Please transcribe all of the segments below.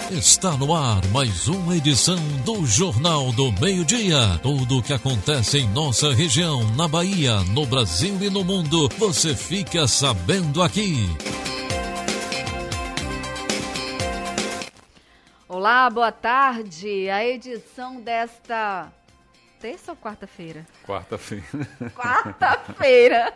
Está no ar mais uma edição do Jornal do Meio-Dia. Tudo o que acontece em nossa região, na Bahia, no Brasil e no mundo, você fica sabendo aqui. Olá, boa tarde. A edição desta terça ou quarta-feira? Quarta-feira. Quarta-feira,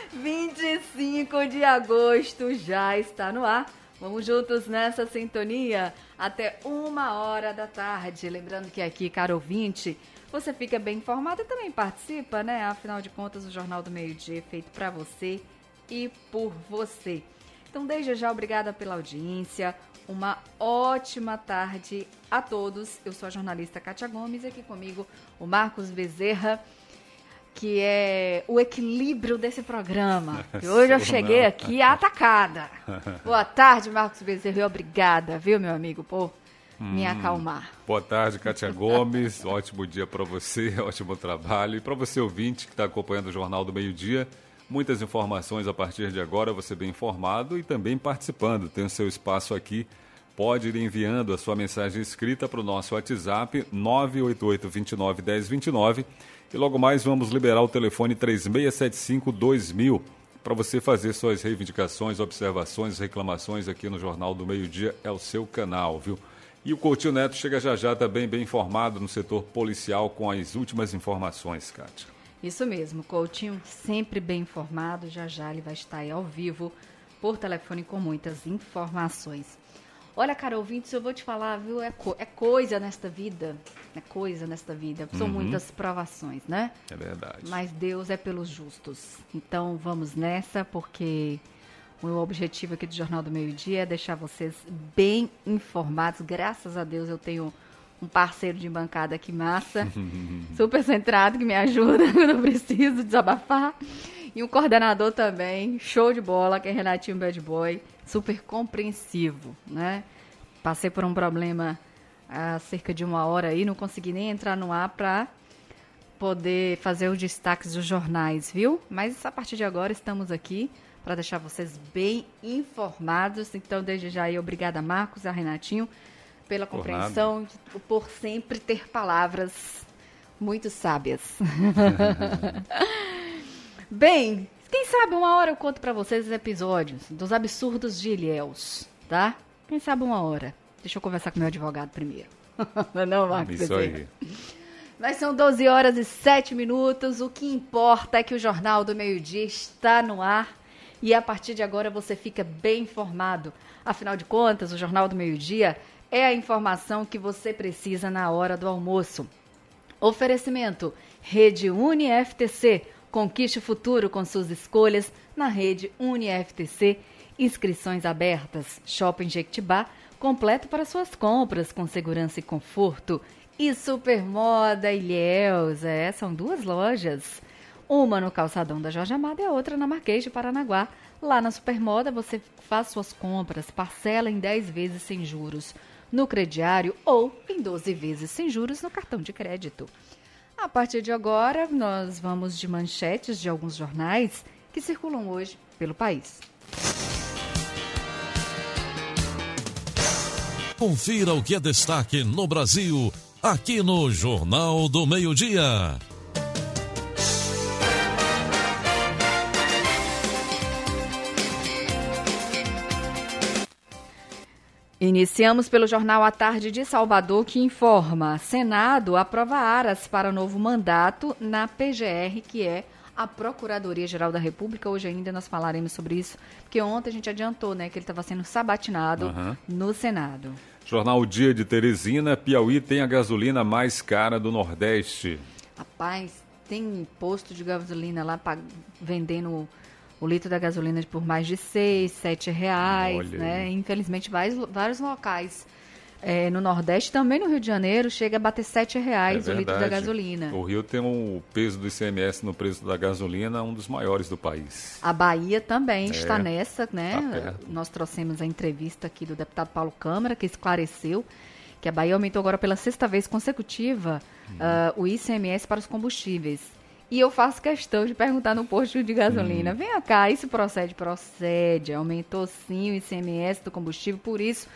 25 de agosto, já está no ar. Vamos juntos nessa sintonia até 1h da tarde. Lembrando que aqui, caro ouvinte, você fica bem informado e também participa, né? Afinal de contas, o Jornal do Meio-Dia é feito para você e por você. Então, desde já, obrigada pela audiência. Uma ótima tarde a todos. Eu sou a jornalista Kátia Gomes e aqui comigo o Marcos Bezerra, que é o equilíbrio desse programa. E hoje eu cheguei aqui atacada. Boa tarde, Marcos Bezerra, e obrigada, viu, meu amigo, por me acalmar. Boa tarde, Kátia Gomes, ótimo dia para você, ótimo trabalho. E para você, ouvinte, que está acompanhando o Jornal do Meio-Dia, muitas informações a partir de agora, você bem informado e também participando. Tem o seu espaço aqui, pode ir enviando a sua mensagem escrita para o nosso WhatsApp, 988-29-1029. E logo mais vamos liberar o telefone 3675-2000 para você fazer suas reivindicações, observações, reclamações aqui no Jornal do Meio-Dia. É o seu canal, viu? E o Coutinho Neto chega já também bem informado no setor policial com as últimas informações, Kátia. Isso mesmo, Coutinho sempre bem informado. Já ele vai estar aí ao vivo por telefone com muitas informações. Olha, cara, ouvintes, eu vou te falar, viu, é coisa nesta vida, são muitas provações, né? É verdade. Mas Deus é pelos justos, então vamos nessa, porque o meu objetivo aqui do Jornal do Meio-Dia é deixar vocês bem informados. Graças a Deus eu tenho um parceiro de bancada aqui massa, super centrado, que me ajuda quando eu preciso desabafar, e um coordenador também, show de bola, que é Renatinho Bad Boy, super compreensivo, né? Passei por um problema há cerca de 1h aí, não consegui nem entrar no ar para poder fazer os destaques dos jornais, viu? Mas a partir de agora estamos aqui para deixar vocês bem informados. Então, desde já aí, obrigada, Marcos e a Renatinho, pela compreensão, por sempre ter palavras muito sábias. Bem, quem sabe uma hora eu conto pra vocês os episódios dos absurdos de Ilhéus, tá? Quem sabe uma hora. Deixa eu conversar com meu advogado primeiro. Não, Marcos? Isso aí. Mas são 12h07. O que importa é que o Jornal do Meio-Dia está no ar e a partir de agora você fica bem informado. Afinal de contas, o Jornal do Meio-Dia é a informação que você precisa na hora do almoço. Oferecimento: Rede UniFTC. Conquiste o futuro com suas escolhas na Rede UniFTC. Inscrições abertas. Shopping Jequitibá, completo para suas compras, com segurança e conforto. E Supermoda Ilhéus. São duas lojas. Uma no Calçadão da Jorge Amado e a outra na Marquês de Paranaguá. Lá na Supermoda você faz suas compras, parcela em 10 vezes sem juros no crediário ou em 12 vezes sem juros no cartão de crédito. A partir de agora, nós vamos de manchetes de alguns jornais que circulam hoje pelo país. Confira o que é destaque no Brasil, aqui no Jornal do Meio-Dia. Iniciamos pelo Jornal à Tarde de Salvador, que informa: Senado aprova aras para novo mandato na PGR, que é a Procuradoria-Geral da República. Hoje ainda nós falaremos sobre isso, porque ontem a gente adiantou, né, que ele estava sendo sabatinado no Senado. Jornal Dia de Teresina: Piauí tem a gasolina mais cara do Nordeste. Rapaz, tem posto de gasolina lá vendendo o litro da gasolina por mais de R$6, R$7, né? Infelizmente, vários locais no Nordeste, também no Rio de Janeiro, chega a bater R$7 o litro da gasolina. O Rio tem o peso do ICMS no preço da gasolina, um dos maiores do país. A Bahia também está nessa, né? Tá. Nós trouxemos a entrevista aqui do deputado Paulo Câmara, que esclareceu que a Bahia aumentou agora pela 6ª vez consecutiva o ICMS para os combustíveis. E eu faço questão de perguntar no posto de gasolina, vem cá, isso procede? Procede, aumentou sim o ICMS do combustível, por isso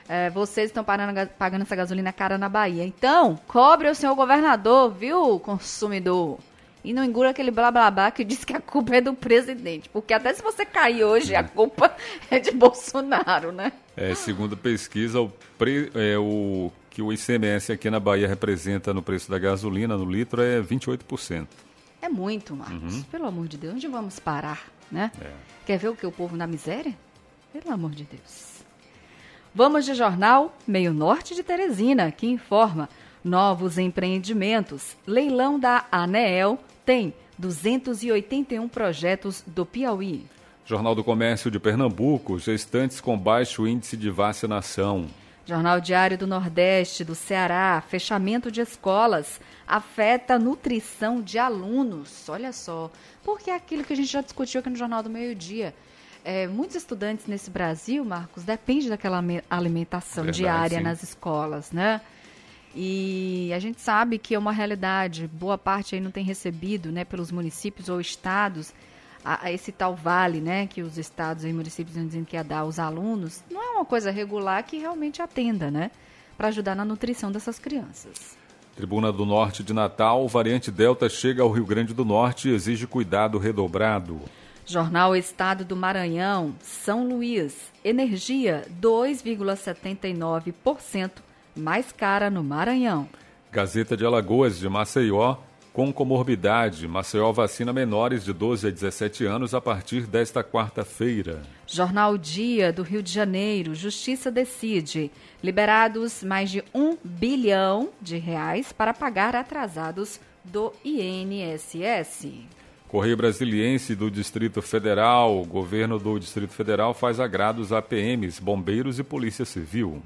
vocês estão pagando essa gasolina cara na Bahia. Então, cobre o senhor governador, viu, consumidor? E não engula aquele blá blá blá que diz que a culpa é do presidente. Porque até se você cair hoje, a culpa é de Bolsonaro, né? Segundo pesquisa, que o ICMS aqui na Bahia representa no preço da gasolina, no litro, é 28%. É muito, Marcos. Pelo amor de Deus, onde vamos parar, né? Quer ver o que o povo na miséria? Pelo amor de Deus. Vamos de jornal Meio Norte de Teresina, que informa novos empreendimentos. Leilão da ANEEL tem 281 projetos do Piauí. Jornal do Comércio de Pernambuco, gestantes com baixo índice de vacinação. Jornal Diário do Nordeste, do Ceará, fechamento de escolas afeta a nutrição de alunos. Olha só, porque é aquilo que a gente já discutiu aqui no Jornal do Meio-Dia. Muitos estudantes nesse Brasil, Marcos, dependem daquela alimentação diária nas escolas, né? E a gente sabe que é uma realidade, boa parte aí não tem recebido, né, pelos municípios ou estados, a esse tal vale, né, que os estados e municípios dizem que ia dar aos alunos, não é uma coisa regular que realmente atenda, né, para ajudar na nutrição dessas crianças. Tribuna do Norte de Natal, variante Delta chega ao Rio Grande do Norte e exige cuidado redobrado. Jornal Estado do Maranhão, São Luís, energia 2,79% mais cara no Maranhão. Gazeta de Alagoas de Maceió, com comorbidade. Maceió vacina menores de 12 a 17 anos a partir desta quarta-feira. Jornal Dia do Rio de Janeiro, Justiça decide. Liberados mais de R$1 bilhão para pagar atrasados do INSS. Correio Brasiliense do Distrito Federal. O governo do Distrito Federal faz agrados a PMs, bombeiros e polícia civil.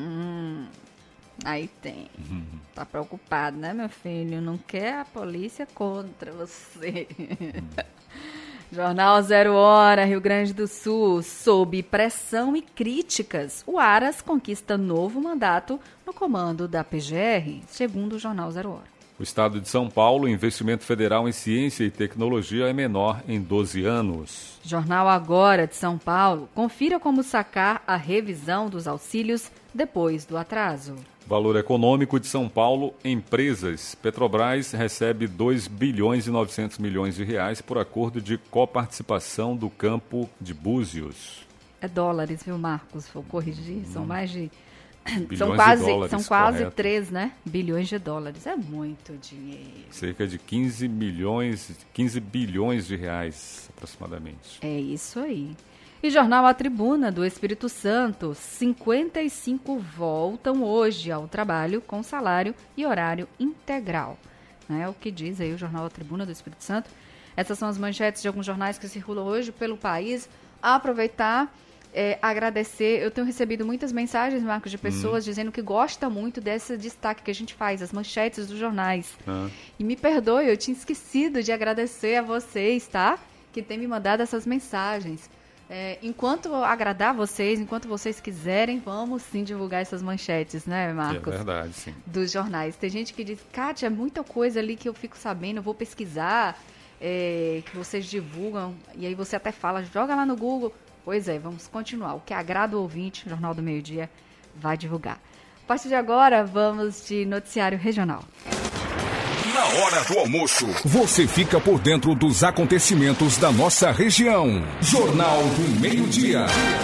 Aí tem. Tá preocupado, né, meu filho? Não quer a polícia contra você. Jornal 0 Hora, Rio Grande do Sul. Sob pressão e críticas, o Aras conquista novo mandato no comando da PGR, segundo o Jornal 0 Hora. O estado de São Paulo, o investimento federal em ciência e tecnologia é menor em 12 anos. Jornal Agora de São Paulo, confira como sacar a revisão dos auxílios depois do atraso. Valor econômico de São Paulo, empresas. Petrobras recebe 2 bilhões e 900 milhões de reais por acordo de coparticipação do campo de Búzios. É dólares, viu, Marcos? Vou corrigir, são mais de... São quase 3, né? Bilhões de dólares. É muito dinheiro. Cerca de 15 bilhões de reais, aproximadamente. É isso aí. E Jornal A Tribuna do Espírito Santo, 55 voltam hoje ao trabalho com salário e horário integral. É o que diz aí o Jornal A Tribuna do Espírito Santo. Essas são as manchetes de alguns jornais que circulam hoje pelo país. Aproveitar... agradecer, eu tenho recebido muitas mensagens, Marcos, de pessoas dizendo que gosta muito desse destaque que a gente faz, as manchetes dos jornais. E me perdoe, eu tinha esquecido de agradecer a vocês, tá? Que tem me mandado essas mensagens. Enquanto agradar vocês, enquanto vocês quiserem, vamos sim divulgar essas manchetes, né, Marcos? É verdade, sim. Dos jornais. Tem gente que diz, Kátia, é muita coisa ali que eu fico sabendo, eu vou pesquisar, que vocês divulgam, e aí você até fala, joga lá no Google. Pois é, vamos continuar. O que agrada o ouvinte, o Jornal do Meio-Dia vai divulgar. A partir de agora, vamos de noticiário regional. Na hora do almoço, você fica por dentro dos acontecimentos da nossa região. Jornal do Meio-Dia.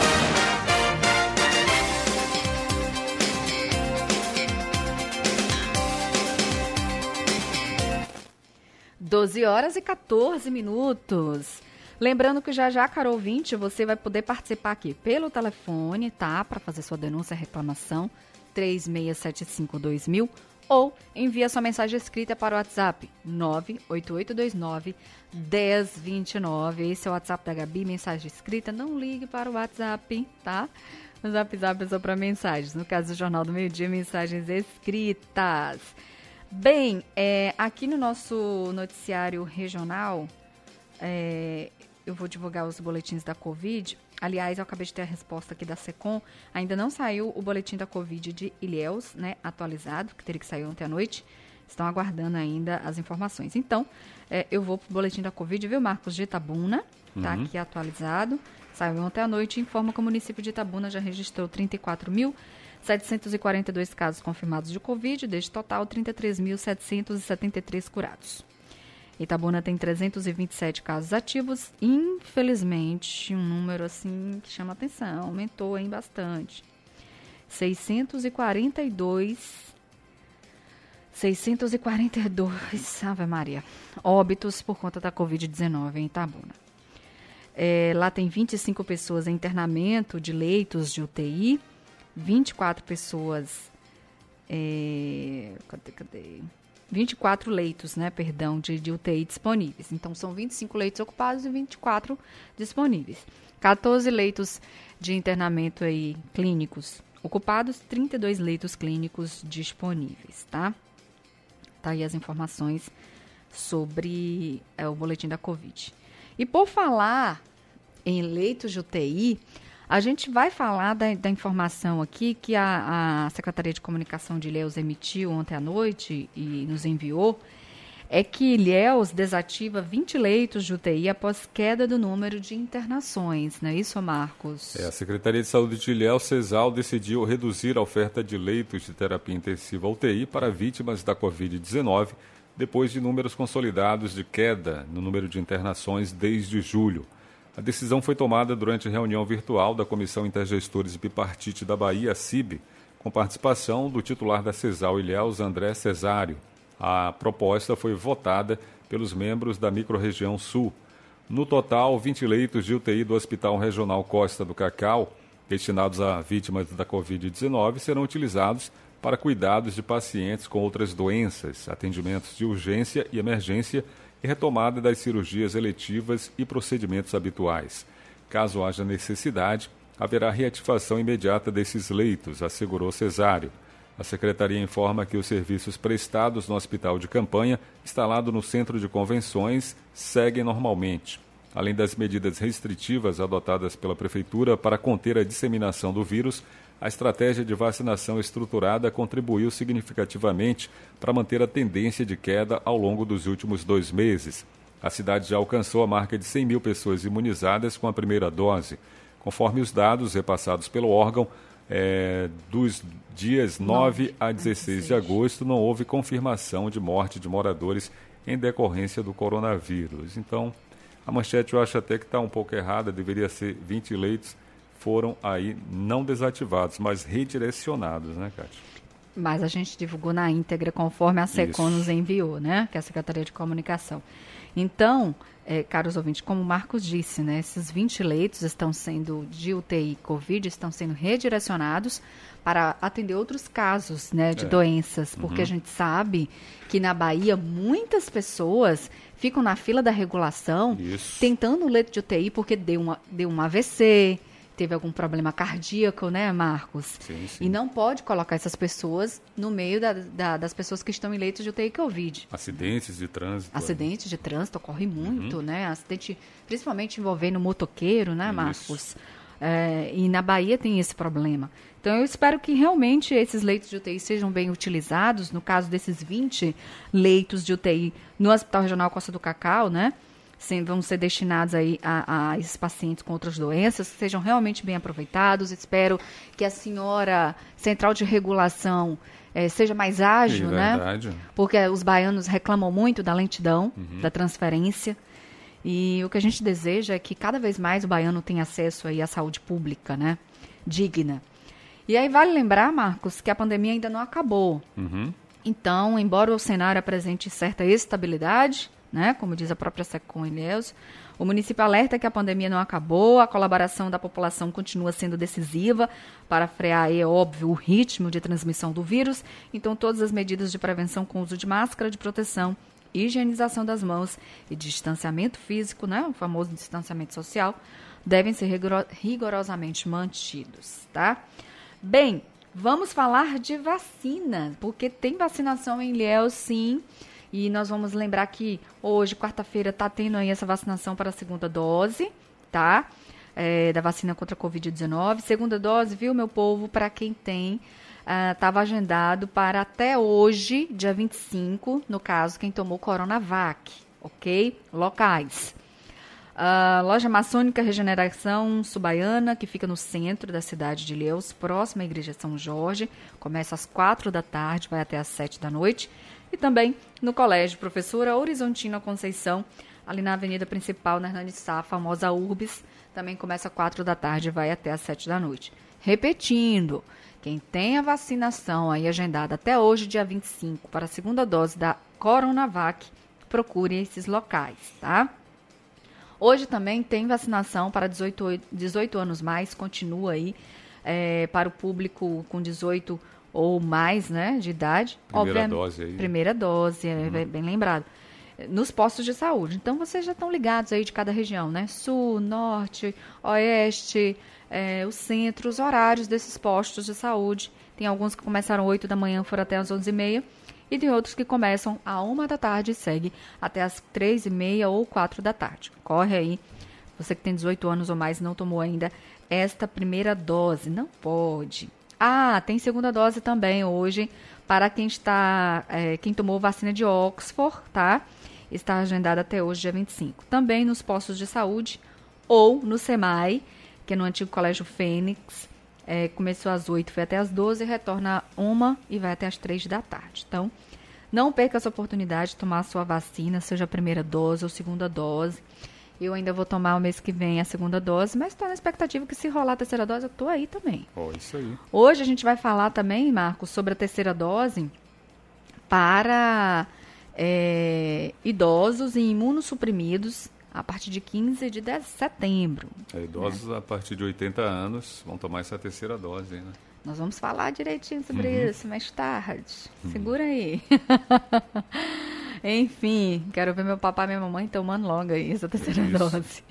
Doze horas e 14 minutos. Lembrando que já, caro ouvinte, você vai poder participar aqui pelo telefone, tá? Para fazer sua denúncia, reclamação, 3675-2000, ou envia sua mensagem escrita para o WhatsApp, 98829-1029. Esse é o WhatsApp da Gabi, mensagem escrita. Não ligue para o WhatsApp, tá? O Zap é só para mensagens. No caso do Jornal do Meio-Dia, mensagens escritas. Bem, aqui no nosso noticiário regional... eu vou divulgar os boletins da Covid. Aliás, eu acabei de ter a resposta aqui da SECOM. Ainda não saiu o boletim da Covid de Ilhéus, né, atualizado, que teria que sair ontem à noite. Estão aguardando ainda as informações. Então, eu vou para o boletim da Covid, viu, Marcos, de Itabuna, tá aqui atualizado. saiu ontem à noite, informa que o município de Itabuna já registrou 34.742 casos confirmados de Covid, deste total, 33.773 curados. Itabuna tem 327 casos ativos, infelizmente, um número assim que chama atenção, aumentou hein, bastante. 642, Ave Maria, óbitos por conta da Covid-19 em Itabuna. Lá tem 25 pessoas em internamento de leitos de UTI, 24 pessoas, 24 leitos, de UTI disponíveis. Então, são 25 leitos ocupados e 24 disponíveis. 14 leitos de internamento aí, clínicos ocupados, 32 leitos clínicos disponíveis, tá? Tá aí as informações sobre o boletim da Covid. E por falar em leitos de UTI, a gente vai falar da informação aqui que a Secretaria de Comunicação de Ilhéus emitiu ontem à noite e nos enviou, é que Ilhéus desativa 20 leitos de UTI após queda do número de internações, não é isso, Marcos? A Secretaria de Saúde de Ilhéus, CESAL, decidiu reduzir a oferta de leitos de terapia intensiva UTI para vítimas da Covid-19, depois de números consolidados de queda no número de internações desde julho. A decisão foi tomada durante reunião virtual da Comissão Intergestores e Bipartite da Bahia, CIB, com participação do titular da CESAL Ilhéus, André Cesário. A proposta foi votada pelos membros da microrregião Sul. No total, 20 leitos de UTI do Hospital Regional Costa do Cacau, destinados a vítimas da Covid-19, serão utilizados para cuidados de pacientes com outras doenças, atendimentos de urgência e emergência e retomada das cirurgias eletivas e procedimentos habituais. Caso haja necessidade, haverá reativação imediata desses leitos, assegurou Cesário. A Secretaria informa que os serviços prestados no hospital de campanha, instalado no Centro de Convenções, seguem normalmente. Além das medidas restritivas adotadas pela Prefeitura para conter a disseminação do vírus, a estratégia de vacinação estruturada contribuiu significativamente para manter a tendência de queda ao longo dos últimos 2 meses. A cidade já alcançou a marca de 100 mil pessoas imunizadas com a primeira dose. Conforme os dados repassados pelo órgão, dos dias 9 a 16 de agosto, não houve confirmação de morte de moradores em decorrência do coronavírus. Então, a manchete eu acho até que está um pouco errada, deveria ser 20 leitos, foram aí não desativados, mas redirecionados, né, Cátia? Mas a gente divulgou na íntegra conforme a SECOM nos enviou, né, que é a Secretaria de Comunicação. Então, caros ouvintes, como o Marcos disse, né, esses 20 leitos estão sendo de UTI Covid, estão sendo redirecionados para atender outros casos, né, de doenças, porque a gente sabe que na Bahia muitas pessoas ficam na fila da regulação tentando um leito de UTI porque deu um AVC, teve algum problema cardíaco, né, Marcos? Sim. E não pode colocar essas pessoas no meio das pessoas que estão em leitos de UTI Covid. Acidentes de trânsito. Acidentes de trânsito ocorre muito, né? Acidente principalmente envolvendo motoqueiro, né, Marcos? E na Bahia tem esse problema. Então, eu espero que realmente esses leitos de UTI sejam bem utilizados. No caso desses 20 leitos de UTI no Hospital Regional Costa do Cacau, né? Vão ser destinados aí a esses pacientes com outras doenças, que sejam realmente bem aproveitados. Espero que a senhora Central de Regulação seja mais ágil, né? Porque os baianos reclamam muito da lentidão, da transferência. E o que a gente deseja é que cada vez mais o baiano tenha acesso aí à saúde pública, né? Digna. E aí vale lembrar, Marcos, que a pandemia ainda não acabou. Então, embora o cenário apresente certa estabilidade, né, como diz a própria SECOM Ilhéus, o município alerta que a pandemia não acabou, a colaboração da população continua sendo decisiva para frear, é óbvio, o ritmo de transmissão do vírus. Então, todas as medidas de prevenção com uso de máscara de proteção, higienização das mãos e distanciamento físico, né, o famoso distanciamento social, devem ser rigorosamente mantidos, tá? Bem, vamos falar de vacina, porque tem vacinação em Ilhéus, sim. E nós vamos lembrar que hoje, quarta-feira, está tendo aí essa vacinação para a segunda dose, tá? Da vacina contra a Covid-19. Segunda dose, viu, meu povo, para quem tem, estava agendado para até hoje, dia 25, no caso, quem tomou Coronavac, ok? Locais. A loja maçônica Regeneração Subaiana, que fica no centro da cidade de Ilhéus, próxima à Igreja São Jorge, começa às 4 da tarde, vai até às 7 da noite. E também no Colégio Professora Horizontina Conceição, ali na avenida principal, na Hernani Sá, a famosa Urbis, também começa às 4 da tarde e vai até às 7 da noite. Repetindo, quem tem a vacinação aí agendada até hoje, dia 25, para a segunda dose da Coronavac, procure esses locais, tá? Hoje também tem vacinação para 18 anos mais, continua aí para o público com 18 ou mais, né, de idade. Primeira dose aí. Primeira dose, bem lembrado. Nos postos de saúde. Então, vocês já estão ligados aí de cada região, né? Sul, norte, oeste, o centro, os horários desses postos de saúde. Tem alguns que começaram às 8 da manhã, foram até às 11h30. E tem outros que começam às 1 da tarde e segue até às 3h30 ou 4 da tarde. Corre aí, você que tem 18 anos ou mais e não tomou ainda esta primeira dose. Não pode. Tem segunda dose também hoje para quem tomou vacina de Oxford, tá? Está agendada até hoje, dia 25. Também nos postos de saúde ou no SEMAI, que é no antigo Colégio Fênix. Começou às 8, foi até às 12, retorna às 1 e vai até às 3 da tarde. Então, não perca essa oportunidade de tomar a sua vacina, seja a primeira dose ou segunda dose. Eu ainda vou tomar o mês que vem a segunda dose, mas estou na expectativa que se rolar a terceira dose, eu estou aí também. Isso aí. Hoje a gente vai falar também, Marcos, sobre a terceira dose para idosos e imunossuprimidos a partir de 15 de setembro. Idosos a partir de 80 anos vão tomar essa terceira dose, né? Nós vamos falar direitinho sobre isso mais tarde. Segura aí. Enfim, quero ver meu papai e minha mamãe tomando logo aí essa terceira dose.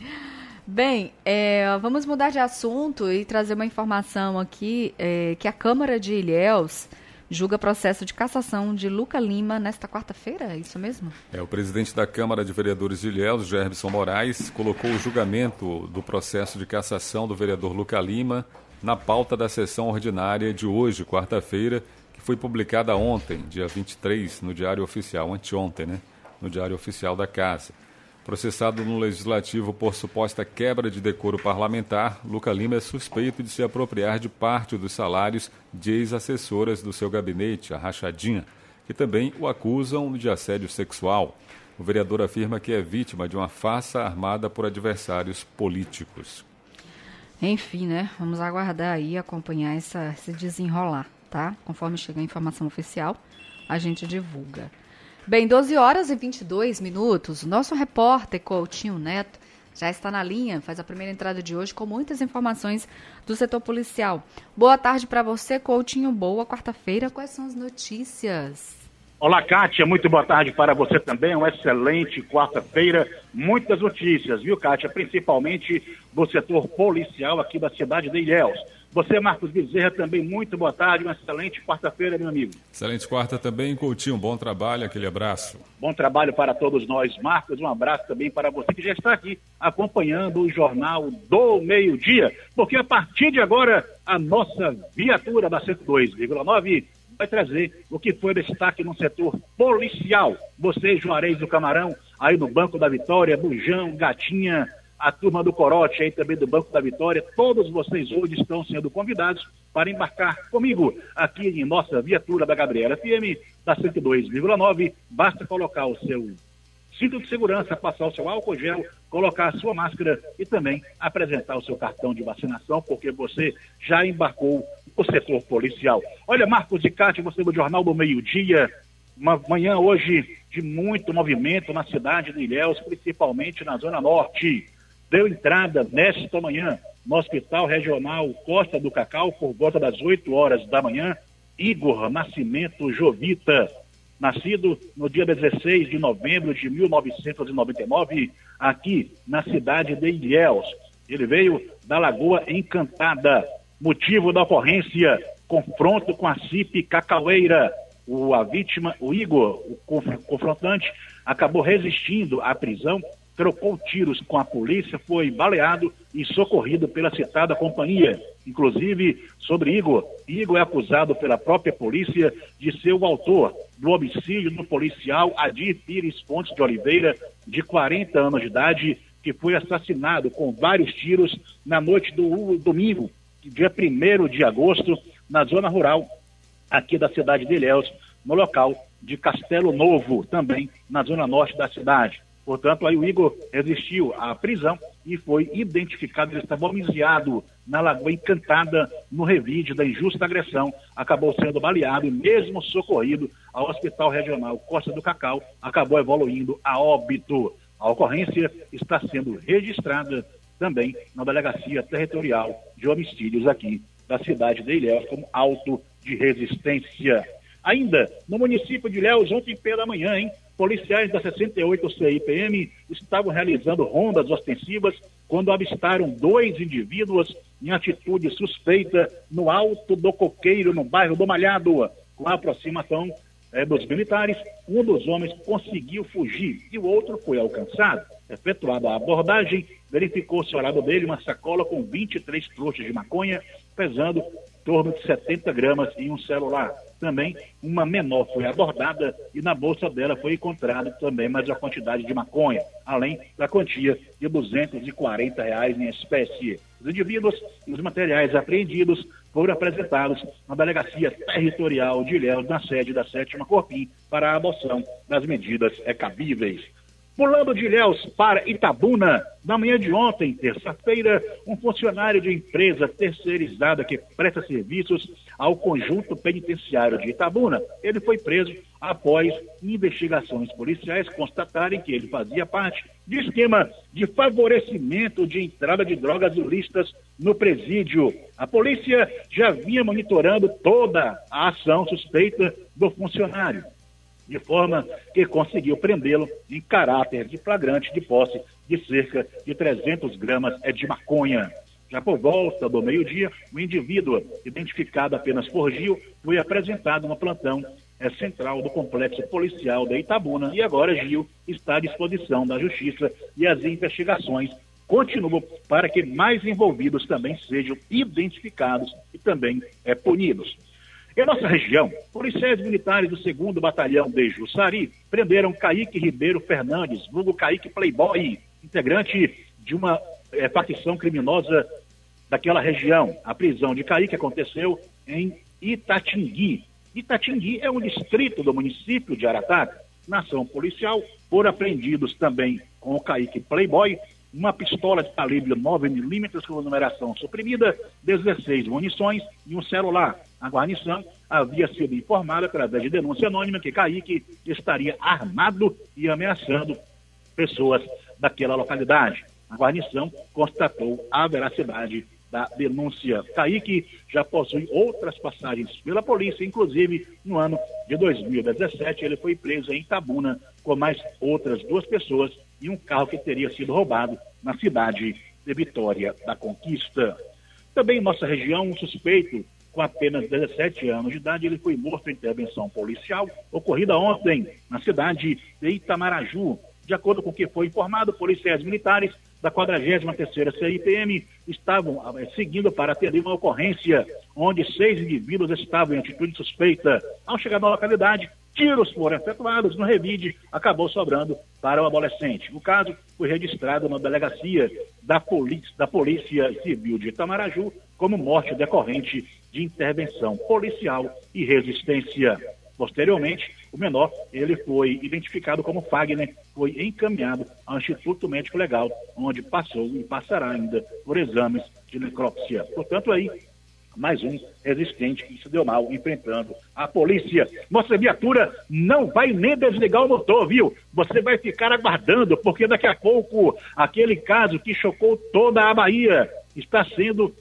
Bem, vamos mudar de assunto e trazer uma informação aqui, que a Câmara de Ilhéus julga processo de cassação de Luca Lima nesta quarta-feira, é isso mesmo? O presidente da Câmara de Vereadores de Ilhéus, Gerbson Moraes, colocou o julgamento do processo de cassação do vereador Luca Lima na pauta da sessão ordinária de hoje, quarta-feira, que foi publicada ontem, dia 23, no Diário Oficial, anteontem, né? No Diário Oficial da Casa. Processado no Legislativo por suposta quebra de decoro parlamentar, Luca Lima é suspeito de se apropriar de parte dos salários de ex-assessoras do seu gabinete, a Rachadinha, que também o acusam de assédio sexual. O vereador afirma que é vítima de uma farsa armada por adversários políticos. Enfim, né? Vamos aguardar aí, acompanhar esse desenrolar, tá? Conforme chegar a informação oficial, a gente divulga. Bem, 12 horas e 22 minutos. Nosso repórter Coutinho Neto já está na linha, faz a primeira entrada de hoje com muitas informações do setor policial. Boa tarde para você, Coutinho. Boa quarta-feira. Quais são as notícias? Olá, Kátia. Muito boa tarde para você também. Uma excelente quarta-feira. Muitas notícias, viu, Kátia? Principalmente do setor policial aqui da cidade de Ilhéus. Você, Marcos Bezerra, também muito boa tarde, uma excelente quarta-feira, meu amigo. Excelente quarta também, Coutinho, bom trabalho, aquele abraço. Bom trabalho para todos nós, Marcos, um abraço também para você que já está aqui acompanhando o Jornal do Meio-Dia, porque a partir de agora, a nossa viatura da 102,9 vai trazer o que foi destaque no setor policial. Você, Juarez do Camarão, aí no Banco da Vitória, Bujão, Gatinha, a turma do Corote aí também do Banco da Vitória, todos vocês hoje estão sendo convidados para embarcar comigo aqui em nossa viatura da Gabriela FM, da 102,9. Basta colocar o seu cinto de segurança, passar o seu álcool gel, colocar a sua máscara e também apresentar o seu cartão de vacinação, porque você já embarcou no setor policial. Olha, Marcos e Cátia, você do Jornal do Meio-Dia, uma manhã hoje de muito movimento na cidade de Ilhéus, principalmente na Zona Norte. Deu entrada nesta manhã no Hospital Regional Costa do Cacau, por volta das 8 horas da manhã, Igor Nascimento Jovita, nascido no dia 16 de novembro de 1999, aqui na cidade de Ilhéus. Ele veio da Lagoa Encantada. Motivo da ocorrência, confronto com a CIP Cacaueira. A vítima, o Igor, o confrontante, acabou resistindo à prisão, trocou tiros com a polícia, foi baleado e socorrido pela citada companhia. Inclusive, sobre Igor é acusado pela própria polícia de ser o autor do homicídio do policial Adir Pires Fontes de Oliveira, de 40 anos de idade, que foi assassinado com vários tiros na noite do domingo, dia 1º de agosto, na zona rural aqui da cidade de Ilhéus, no local de Castelo Novo, também na zona norte da cidade. Portanto, aí o Igor resistiu à prisão e foi identificado. Ele estava homiziado na Lagoa Encantada, no revide da injusta agressão. Acabou sendo baleado e mesmo socorrido ao Hospital Regional Costa do Cacau, acabou evoluindo a óbito. A ocorrência está sendo registrada também na Delegacia Territorial de Homicídios aqui da cidade de Ilhéus como auto de resistência. Ainda no município de Ilhéus, ontem pela manhã, policiais da 68 CIPM estavam realizando rondas ostensivas quando avistaram 2 indivíduos em atitude suspeita no Alto do Coqueiro, no bairro do Malhado. Com a aproximação dos militares, um dos homens conseguiu fugir e o outro foi alcançado. Efetuada a abordagem, verificou-se ao lado dele uma sacola com 23 trouxas de maconha, pesando em torno de 70 gramas e um celular. Também uma menor foi abordada e na bolsa dela foi encontrada também mais uma quantidade de maconha, além da quantia de R$240 em espécie. Os indivíduos e os materiais apreendidos foram apresentados na Delegacia Territorial de Ilhéus, na sede da 7ª Corpim, para a adoção das medidas cabíveis. Pulando de Ilhéus para Itabuna, na manhã de ontem, terça-feira, um funcionário de empresa terceirizada que presta serviços ao conjunto penitenciário de Itabuna, ele foi preso após investigações policiais constatarem que ele fazia parte de esquema de favorecimento de entrada de drogas ilícitas no presídio. A polícia já vinha monitorando toda a ação suspeita do funcionário, de forma que conseguiu prendê-lo em caráter de flagrante de posse de cerca de 300 gramas de maconha. Já por volta do meio-dia, o indivíduo, identificado apenas por Gil, foi apresentado no plantão central do complexo policial de Itabuna e agora Gil está à disposição da Justiça e as investigações continuam para que mais envolvidos também sejam identificados e também punidos. Em nossa região, policiais militares do 2º Batalhão de Jussari prenderam Kaique Ribeiro Fernandes, vulgo Kaique Playboy, integrante de uma facção criminosa daquela região. A prisão de Kaique aconteceu em Itatingui. Itatingui é um distrito do município de Arataca. Na ação policial foram apreendidos também com o Kaique Playboy uma pistola de calibre 9mm com numeração suprimida, 16 munições e um celular. A guarnição havia sido informada através de denúncia anônima que Kaique estaria armado e ameaçando pessoas daquela localidade. A guarnição constatou a veracidade da denúncia. Kaique já possui outras passagens pela polícia, inclusive no ano de 2017 ele foi preso em Itabuna com mais outras 2 pessoas e um carro que teria sido roubado na cidade de Vitória da Conquista. Também em nossa região, um suspeito com apenas 17 anos de idade, ele foi morto em intervenção policial ocorrida ontem na cidade de Itamaraju. De acordo com o que foi informado, policiais militares da 43ª CIPM estavam seguindo para atender uma ocorrência onde 6 indivíduos estavam em atitude suspeita. Ao chegar na localidade, tiros foram efetuados, no revide acabou sobrando para o adolescente. O caso foi registrado na delegacia da Polícia Civil de Itamaraju como morte decorrente de intervenção policial e resistência. Posteriormente, o menor, ele foi identificado como Fagner, foi encaminhado ao Instituto Médico Legal, onde passou e passará ainda por exames de necrópsia. Portanto, aí, mais um resistente que se deu mal enfrentando a polícia. Nossa viatura não vai nem desligar o motor, viu? Você vai ficar aguardando, porque daqui a pouco aquele caso que chocou toda a Bahia está sendo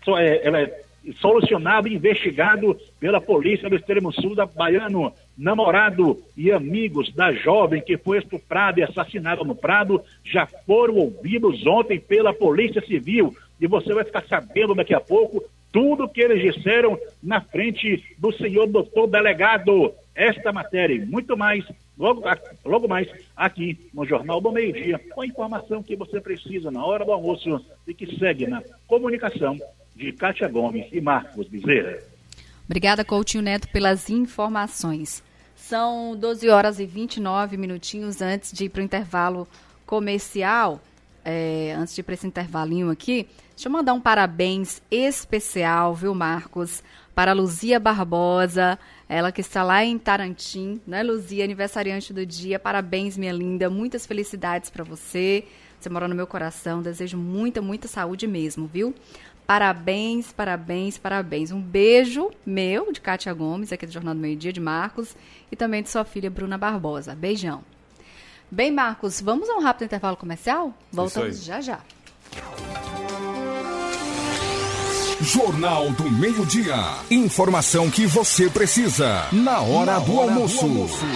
solucionado e investigado pela polícia do extremo sul da Baiano. Namorado e amigos da jovem que foi estuprada e assassinada no Prado já foram ouvidos ontem pela Polícia Civil. E você vai ficar sabendo daqui a pouco tudo que eles disseram na frente do senhor doutor delegado. Esta matéria e muito mais, logo mais, aqui no Jornal do Meio-Dia, com a informação que você precisa na hora do almoço e que segue na comunicação de Kátia Gomes e Marcos Bezerra. Obrigada, Coutinho Neto, pelas informações. São 12 horas e 29 minutinhos antes de ir para o intervalo comercial. antes de ir para esse intervalinho aqui, deixa eu mandar um parabéns especial, viu, Marcos, para a Luzia Barbosa, ela que está lá em Tarantim, né, Luzia, aniversariante do dia. Parabéns, minha linda, muitas felicidades para você. Você mora no meu coração, desejo muita, muita saúde mesmo, viu? Parabéns, parabéns, parabéns. Um beijo meu, de Kátia Gomes, aqui do Jornal do Meio Dia, de Marcos, e também de sua filha Bruna Barbosa. Beijão. Bem, Marcos, vamos a um rápido intervalo comercial? Voltamos já já. Jornal do Meio-Dia. Informação que você precisa na hora do almoço.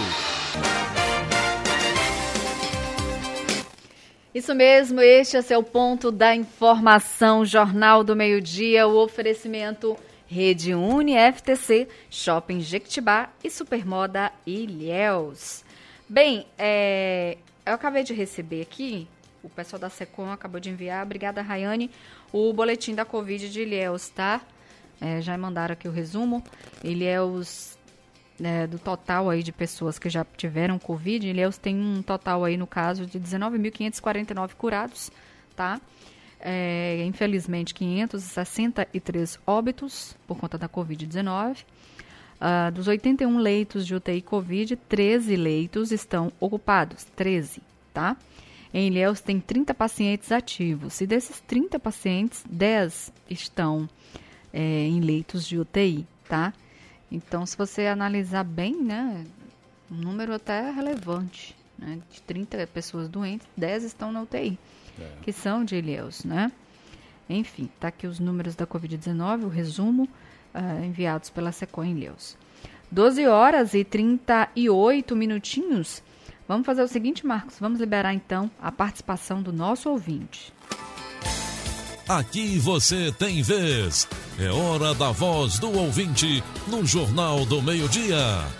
Isso mesmo, este é seu ponto da informação, Jornal do Meio-Dia, o oferecimento Rede Uni, FTC, Shopping Jequitibá e Supermoda Ilhéus. Bem, eu acabei de receber aqui, o pessoal da Secom acabou de enviar, obrigada, Rayane, o boletim da Covid de Ilhéus, tá? Já mandaram aqui o resumo. Ilhéus, do total aí de pessoas que já tiveram Covid, Ilhéus tem um total aí, no caso, de 19.549 curados, tá? Infelizmente, 563 óbitos por conta da Covid-19. Dos 81 leitos de UTI Covid, 13 leitos estão ocupados, 13, tá? Em Ilhéus tem 30 pacientes ativos, e desses 30 pacientes, 10 estão em leitos de UTI, tá? Então, se você analisar bem, né, um número até relevante, né, de 30 pessoas doentes, 10 estão na UTI, que são de Ilhéus, né? Enfim, tá aqui os números da Covid-19, o resumo, enviados pela Secom em Ilhéus. 12 horas e 38 minutinhos. Vamos fazer o seguinte, Marcos, vamos liberar então a participação do nosso ouvinte. Aqui você tem vez. É hora da voz do ouvinte no Jornal do Meio-Dia.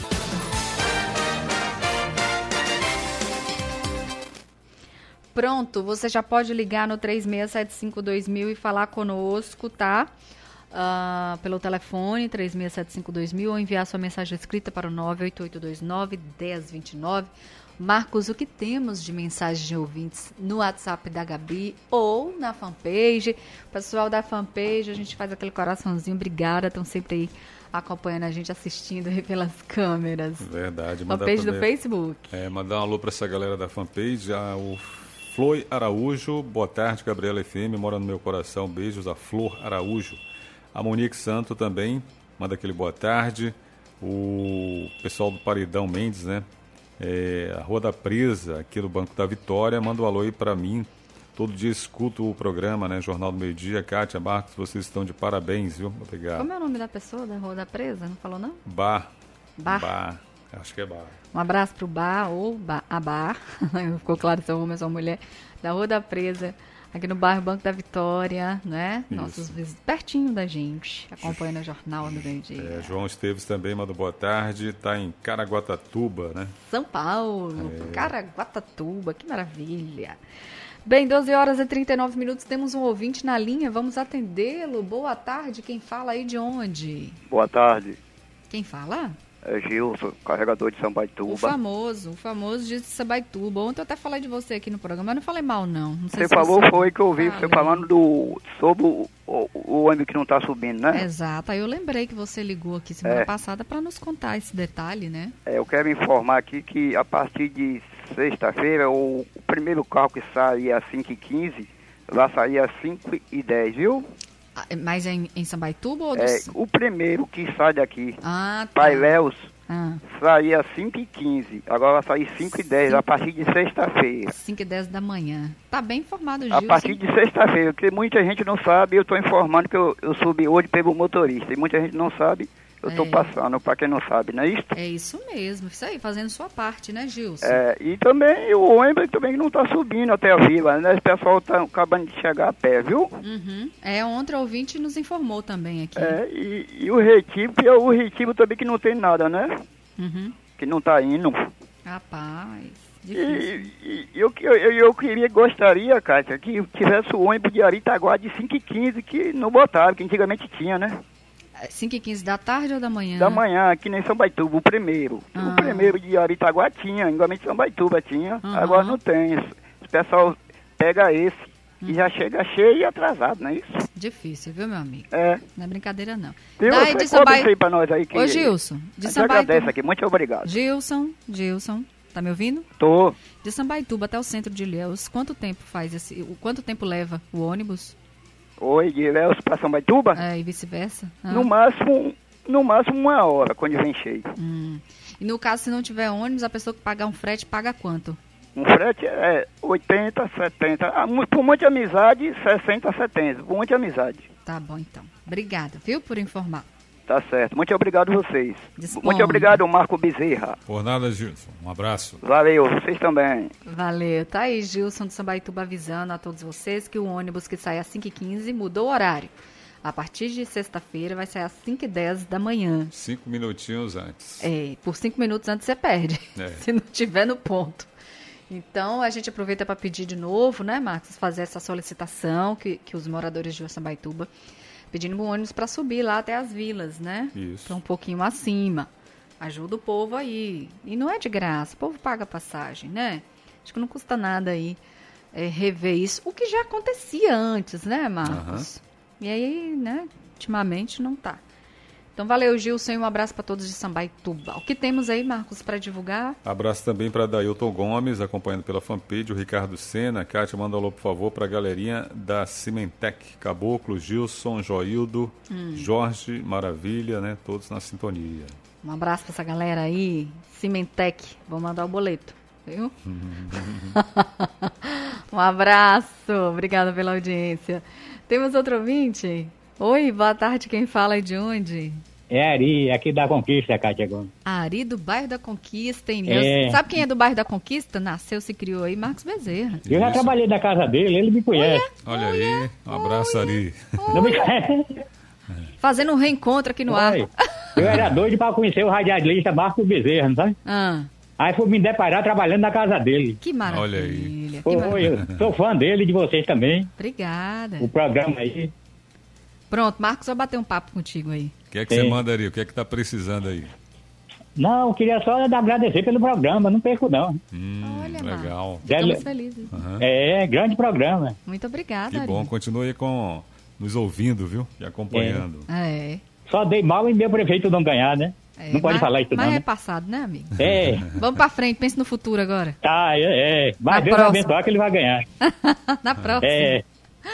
Pronto, você já pode ligar no 3675-2000 e falar conosco, tá? Pelo telefone 3675-2000 ou enviar sua mensagem escrita para o 98829-1029. Marcos, o que temos de mensagem de ouvintes no WhatsApp da Gabi ou na fanpage? Pessoal da fanpage, a gente faz aquele coraçãozinho, obrigada, estão sempre aí acompanhando a gente, assistindo aí pelas câmeras. Verdade. Fanpage do Facebook. Mandar um alô para essa galera da fanpage, o Flor Araújo, boa tarde, Gabriela FM, mora no meu coração, beijos a Flor Araújo. A Monique Santo também, manda aquele boa tarde. O pessoal do Paredão Mendes, né? A Rua da Presa, aqui do Banco da Vitória, manda um alô aí para mim. Todo dia escuto o programa, né? Jornal do Meio-Dia. Kátia, Marcos, vocês estão de parabéns, viu? Obrigado. Como é o nome da pessoa da Rua da Presa? Não falou, não? Bar. Acho que é Bar. Um abraço pro Bar ou a Bar. Ficou claro se é homem ou se é mulher. Da Rua da Presa, aqui no bairro Banco da Vitória, né? Isso. Nossos vizinhos pertinho da gente, acompanhando o Jornal do Meio-Dia. João Esteves também manda boa tarde, está em Caraguatatuba, né? São Paulo, Caraguatatuba, que maravilha. Bem, 12 horas e 39 minutos, temos um ouvinte na linha, vamos atendê-lo. Boa tarde, quem fala aí de onde? Boa tarde. Quem fala? É Gilson, carregador de Sambaituba. O famoso de Sambaituba. Ontem eu até falei de você aqui no programa, mas não falei mal, não. Você falou, foi que eu ouvi você falando sobre o ônibus que não está subindo, né? Exato, aí eu lembrei que você ligou aqui semana passada para nos contar esse detalhe, né? Eu quero informar aqui que a partir de sexta-feira, o primeiro carro que saía às 5h15, vai sair às 5h10, viu? Mas é em Sambaituba ou o primeiro que sai daqui. Tá. Pailéus saía às 5h15. Agora vai sair 5h10 a partir de sexta-feira. 5h10 da manhã. Tá bem informado, Gilson. A partir de sexta-feira, porque muita gente não sabe. Eu estou informando que eu subi hoje pelo motorista. E muita gente não sabe. Eu estou passando, para quem não sabe, não é isso? É isso mesmo, isso aí, fazendo sua parte, né, Gilson? E também o ônibus também não está subindo até a vila, né? O pessoal está acabando de chegar a pé, viu? Uhum. Ontem o ouvinte nos informou também aqui. E o Retivo também que não tem nada, né? Uhum. Que não está indo. Rapaz, difícil. Eu gostaria, Kátia, que tivesse o ônibus de Aritaguá de 5h15, que não botava, que antigamente tinha, né? 5h15 da tarde ou da manhã? Da manhã, aqui nem Sambaituba, o primeiro. O primeiro de Aritaguá tinha, igualmente Sambaituba tinha, agora não tem. O pessoal pega esse e já chega cheio e atrasado, não é isso? Difícil, viu, meu amigo? É. Não é brincadeira, não. Viu? Daí de Você cobra isso Sambaituba... aí pra nós aí. Ô, Gilson, de a gente Sambaituba... agradece aqui, muito obrigado. Gilson, tá me ouvindo? Tô. De Sambaituba até o centro de Ilhéus, quanto tempo quanto tempo leva o ônibus? Oi, de Ilhéus pra Sambaituba? E vice-versa? No máximo 1 hora, quando vem cheio. E no caso, se não tiver ônibus, a pessoa que pagar um frete, paga quanto? Um frete é 80, 70. Por muita amizade, 60, 70. Por muita amizade. Tá bom, então. Obrigada, viu, por informar. Tá certo. Muito obrigado a vocês. Disponha. Muito obrigado, Marco Bezerra. Por nada, Gilson. Um abraço. Valeu, vocês também. Valeu. Tá aí, Gilson de Sambaituba avisando a todos vocês que o ônibus que sai às 5h15 mudou o horário. A partir de sexta-feira vai sair às 5h10 da manhã. 5 minutinhos antes. Por 5 minutos antes você perde, se não tiver no ponto. Então, a gente aproveita para pedir de novo, né, Marcos, fazer essa solicitação que os moradores de Sambaituba pedindo um ônibus para subir lá até as vilas, né? Isso. Para um pouquinho acima. Ajuda o povo aí. E não é de graça, o povo paga passagem, né? Acho que não custa nada aí rever isso. O que já acontecia antes, né, Marcos? E aí, né, ultimamente não tá. Então, valeu, Gilson, e um abraço para todos de Sambaituba. O que temos aí, Marcos, para divulgar? Abraço também para Dailton Gomes, acompanhando pela fanpage, o Ricardo Sena. Kátia, manda alô, por favor, para a galerinha da Cimentec. Caboclo, Gilson, Joildo, Jorge, Maravilha, né? Todos na sintonia. Um abraço para essa galera aí. Cimentec, vou mandar o boleto, viu? Um abraço, obrigada pela audiência. Temos outro ouvinte? Oi, boa tarde, quem fala é de onde? É Ari, aqui da Conquista, Kátia Gomes. Ari, do bairro da Conquista, em Ilhéus. Sabe quem é do bairro da Conquista? Nasceu, se criou aí, Marcos Bezerra. Eu já trabalhei na casa dele, ele me conhece. Olha aí, um abraço, Ari. Não me conhece? Fazendo um reencontro aqui no ar. Eu era doido para conhecer o radialista Marcos Bezerra, não sabe? Aí fui me deparar trabalhando na casa dele. Que maravilha. Olha aí. Eu sou fã dele e de vocês também. Obrigada. O programa aí. Pronto, Marcos, vai bater um papo contigo aí. O que é que você manda, Ari? O que é que tá precisando aí? Não, eu queria só agradecer pelo programa, não perco não. Olha, legal. Marcos, estamos felizes. Grande programa. Muito obrigada, Que Ari. bom, continue aí nos ouvindo, viu? E acompanhando. Só dei mal em meu prefeito não ganhar, né? Não pode falar isso não. Mas é passado, né, amigo? Vamos pra frente, pense no futuro agora. Tá, Mas Deus abençoar que ele vai ganhar. Na próxima.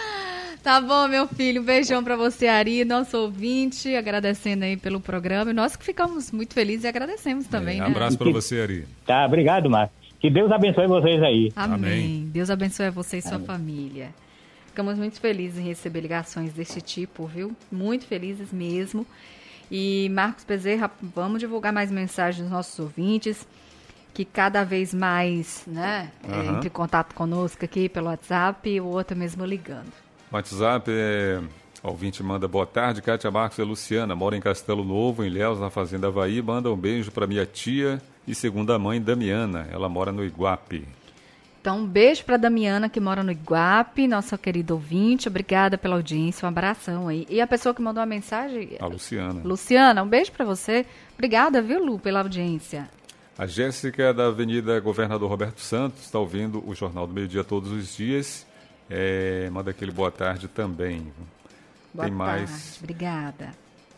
Tá bom, meu filho. Um beijão pra você, Ari, nosso ouvinte, agradecendo aí pelo programa. E nós que ficamos muito felizes e agradecemos também, né? Abraço pra você, Ari. Tá, obrigado, Marcos. Que Deus abençoe vocês aí. Amém. Deus abençoe você e sua família. Ficamos muito felizes em receber ligações desse tipo, viu? Muito felizes mesmo. E, Marcos Bezerra, vamos divulgar mais mensagens dos nossos ouvintes, que cada vez mais, né, entre em contato conosco aqui pelo WhatsApp, ou outro mesmo ligando. WhatsApp, ouvinte manda boa tarde, Kátia, Marcos e Luciana, mora em Castelo Novo, em Ilhéus, na Fazenda Havaí, manda um beijo para minha tia e segunda mãe, Damiana, ela mora no Iguape. Então, um beijo para Damiana, que mora no Iguape, nossa querida ouvinte, obrigada pela audiência, um abração aí. E a pessoa que mandou a mensagem? A Luciana. Luciana, um beijo para você, obrigada, viu, Lu, pela audiência. A Jéssica, da Avenida Governador Roberto Santos, está ouvindo o Jornal do Meio Dia todos os dias. Manda aquele boa tarde também. Boa Tem tarde, mais. Obrigada.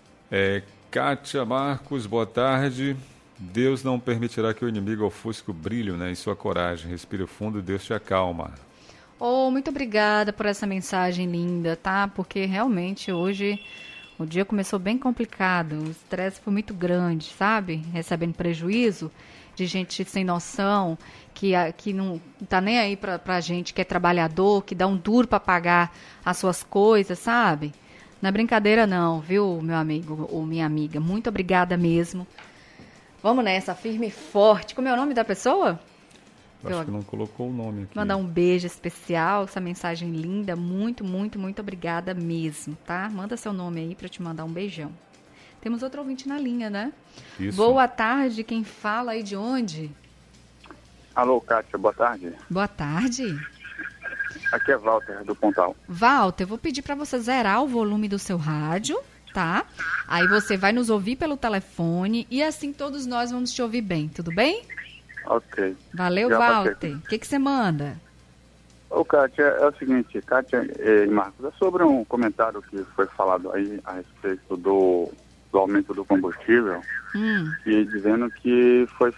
Kátia, Marcos, boa tarde. Deus não permitirá que o inimigo ofusque o brilho, né, em sua coragem. Respire fundo e Deus te acalma. Muito obrigada por essa mensagem linda, tá? Porque realmente hoje o dia começou bem complicado. O estresse foi muito grande, sabe? Recebendo prejuízo de gente sem noção, que não tá nem aí pra gente, que é trabalhador, que dá um duro para pagar as suas coisas, sabe? Não é brincadeira não, viu, meu amigo ou minha amiga? Muito obrigada mesmo. Vamos nessa, firme e forte. Como é o nome da pessoa? Acho que não colocou o nome aqui. Mandar um beijo especial, essa mensagem linda. Muito, muito, muito obrigada mesmo, tá? Manda seu nome aí pra eu te mandar um beijão. Temos outro ouvinte na linha, né? Isso. Boa tarde, quem fala aí de onde? Alô, Kátia, boa tarde. Boa tarde. Aqui é Walter, do Pontal. Walter, eu vou pedir para você zerar o volume do seu rádio, tá? Aí você vai nos ouvir pelo telefone e assim todos nós vamos te ouvir bem, tudo bem? Ok. Valeu, Já Walter. O que você manda? Ô, Kátia, é o seguinte, Kátia e Marcos, é sobre um comentário que foi falado aí a respeito do aumento do combustível, e dizendo que foi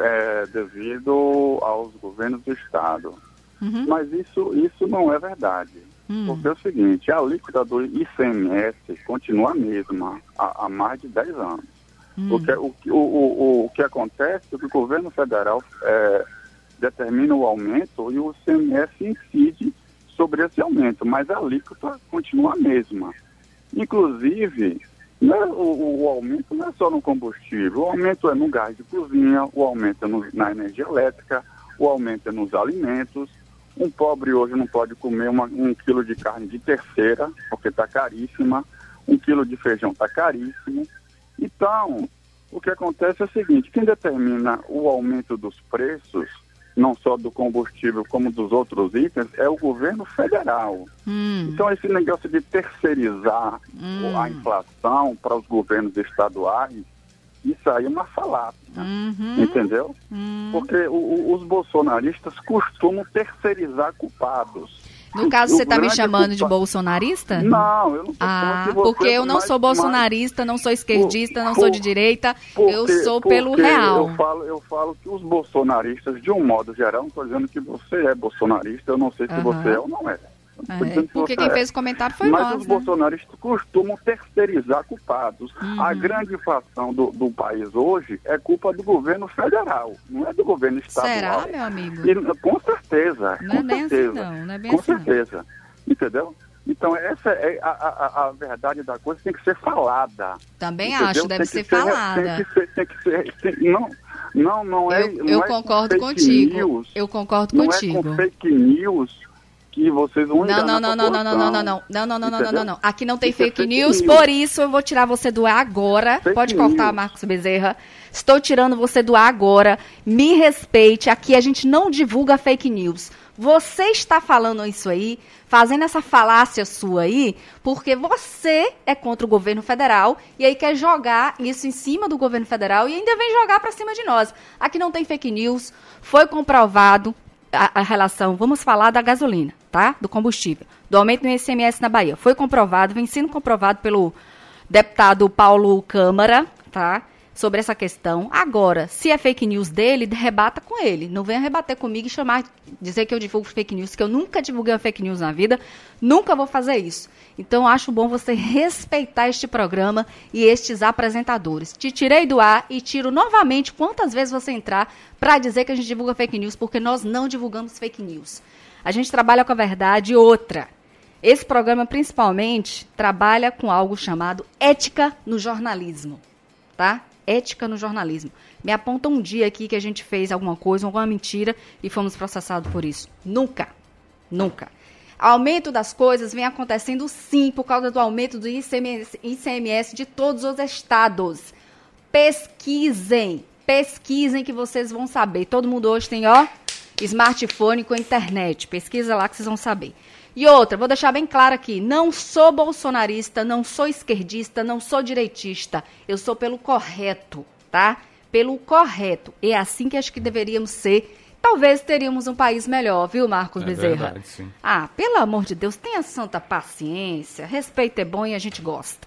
devido aos governos do Estado. Mas isso não é verdade. Porque é o seguinte, a alíquota do ICMS continua a mesma há mais de 10 anos. Porque o que acontece é que o governo federal determina o aumento e o ICMS incide sobre esse aumento, mas a alíquota continua a mesma. Inclusive, o aumento não é só no combustível, o aumento é no gás de cozinha, o aumento é na energia elétrica, o aumento é nos alimentos. Um pobre hoje não pode comer 1 quilo de carne de terceira, porque está caríssima, 1 quilo de feijão está caríssimo. Então, o que acontece é o seguinte, quem determina o aumento dos preços, não só do combustível como dos outros itens, é o governo federal. Então, esse negócio de terceirizar a inflação para os governos estaduais, isso aí é uma falácia, entendeu? Porque os bolsonaristas costumam terceirizar culpados. No caso, você está me chamando de bolsonarista? Não, eu não sou. Porque eu não sou bolsonarista, não sou esquerdista, não sou de direita, eu sou pelo real. Eu falo que os bolsonaristas, de um modo geral, não estou dizendo que você é bolsonarista, eu não sei se você é ou não é. Porque quem fez o comentário foi nós. Mas os bolsonaristas costumam terceirizar culpados. A grande inflação do país hoje é culpa do governo federal, não é do governo estadual. Será, meu amigo? Com certeza. Não é bem assim, não. Não é bem assim, com certeza. Entendeu? Então, essa é a verdade da coisa, tem que ser falada. Também entendeu? acho, deve ser falada. Tem que ser. Não é. Eu concordo contigo. News, eu concordo contigo. Não é com fake news que vocês vão não. Aqui não tem fake news, por isso eu vou tirar você do ar agora. Pode cortar, Marcos Bezerra. Estou tirando você do ar agora. Me respeite. Aqui a gente não divulga fake news. Você está falando isso aí, fazendo essa falácia sua aí, porque você é contra o governo federal e aí quer jogar isso em cima do governo federal e ainda vem jogar para cima de nós. Aqui não tem fake news. Foi comprovado a relação, vamos falar da gasolina, tá? Do combustível, do aumento no ICMS na Bahia. Foi comprovado, vem sendo comprovado pelo deputado Paulo Câmara, tá? Sobre essa questão. Agora, se é fake news dele, rebata com ele. Não venha rebater comigo e dizer que eu divulgo fake news, que eu nunca divulguei uma fake news na vida, nunca vou fazer isso. Então, acho bom você respeitar este programa e estes apresentadores. Te tirei do ar e tiro novamente quantas vezes você entrar para dizer que a gente divulga fake news, porque nós não divulgamos fake news. A gente trabalha com a verdade e outra. Esse programa, principalmente, trabalha com algo chamado ética no jornalismo, tá? Ética no jornalismo. Me aponta um dia aqui que a gente fez alguma coisa, alguma mentira e fomos processados por isso. Nunca. Nunca. Aumento das coisas vem acontecendo sim por causa do aumento do ICMS de todos os estados. Pesquisem que vocês vão saber. Todo mundo hoje tem, smartphone com internet. Pesquisa lá que vocês vão saber. E outra, vou deixar bem claro aqui, não sou bolsonarista, não sou esquerdista, não sou direitista. Eu sou pelo correto, tá? Pelo correto. É assim que acho que deveríamos ser. Talvez teríamos um país melhor, viu, Marcos Bezerra? Verdade, sim. Pelo amor de Deus, tenha santa paciência. Respeito é bom e a gente gosta.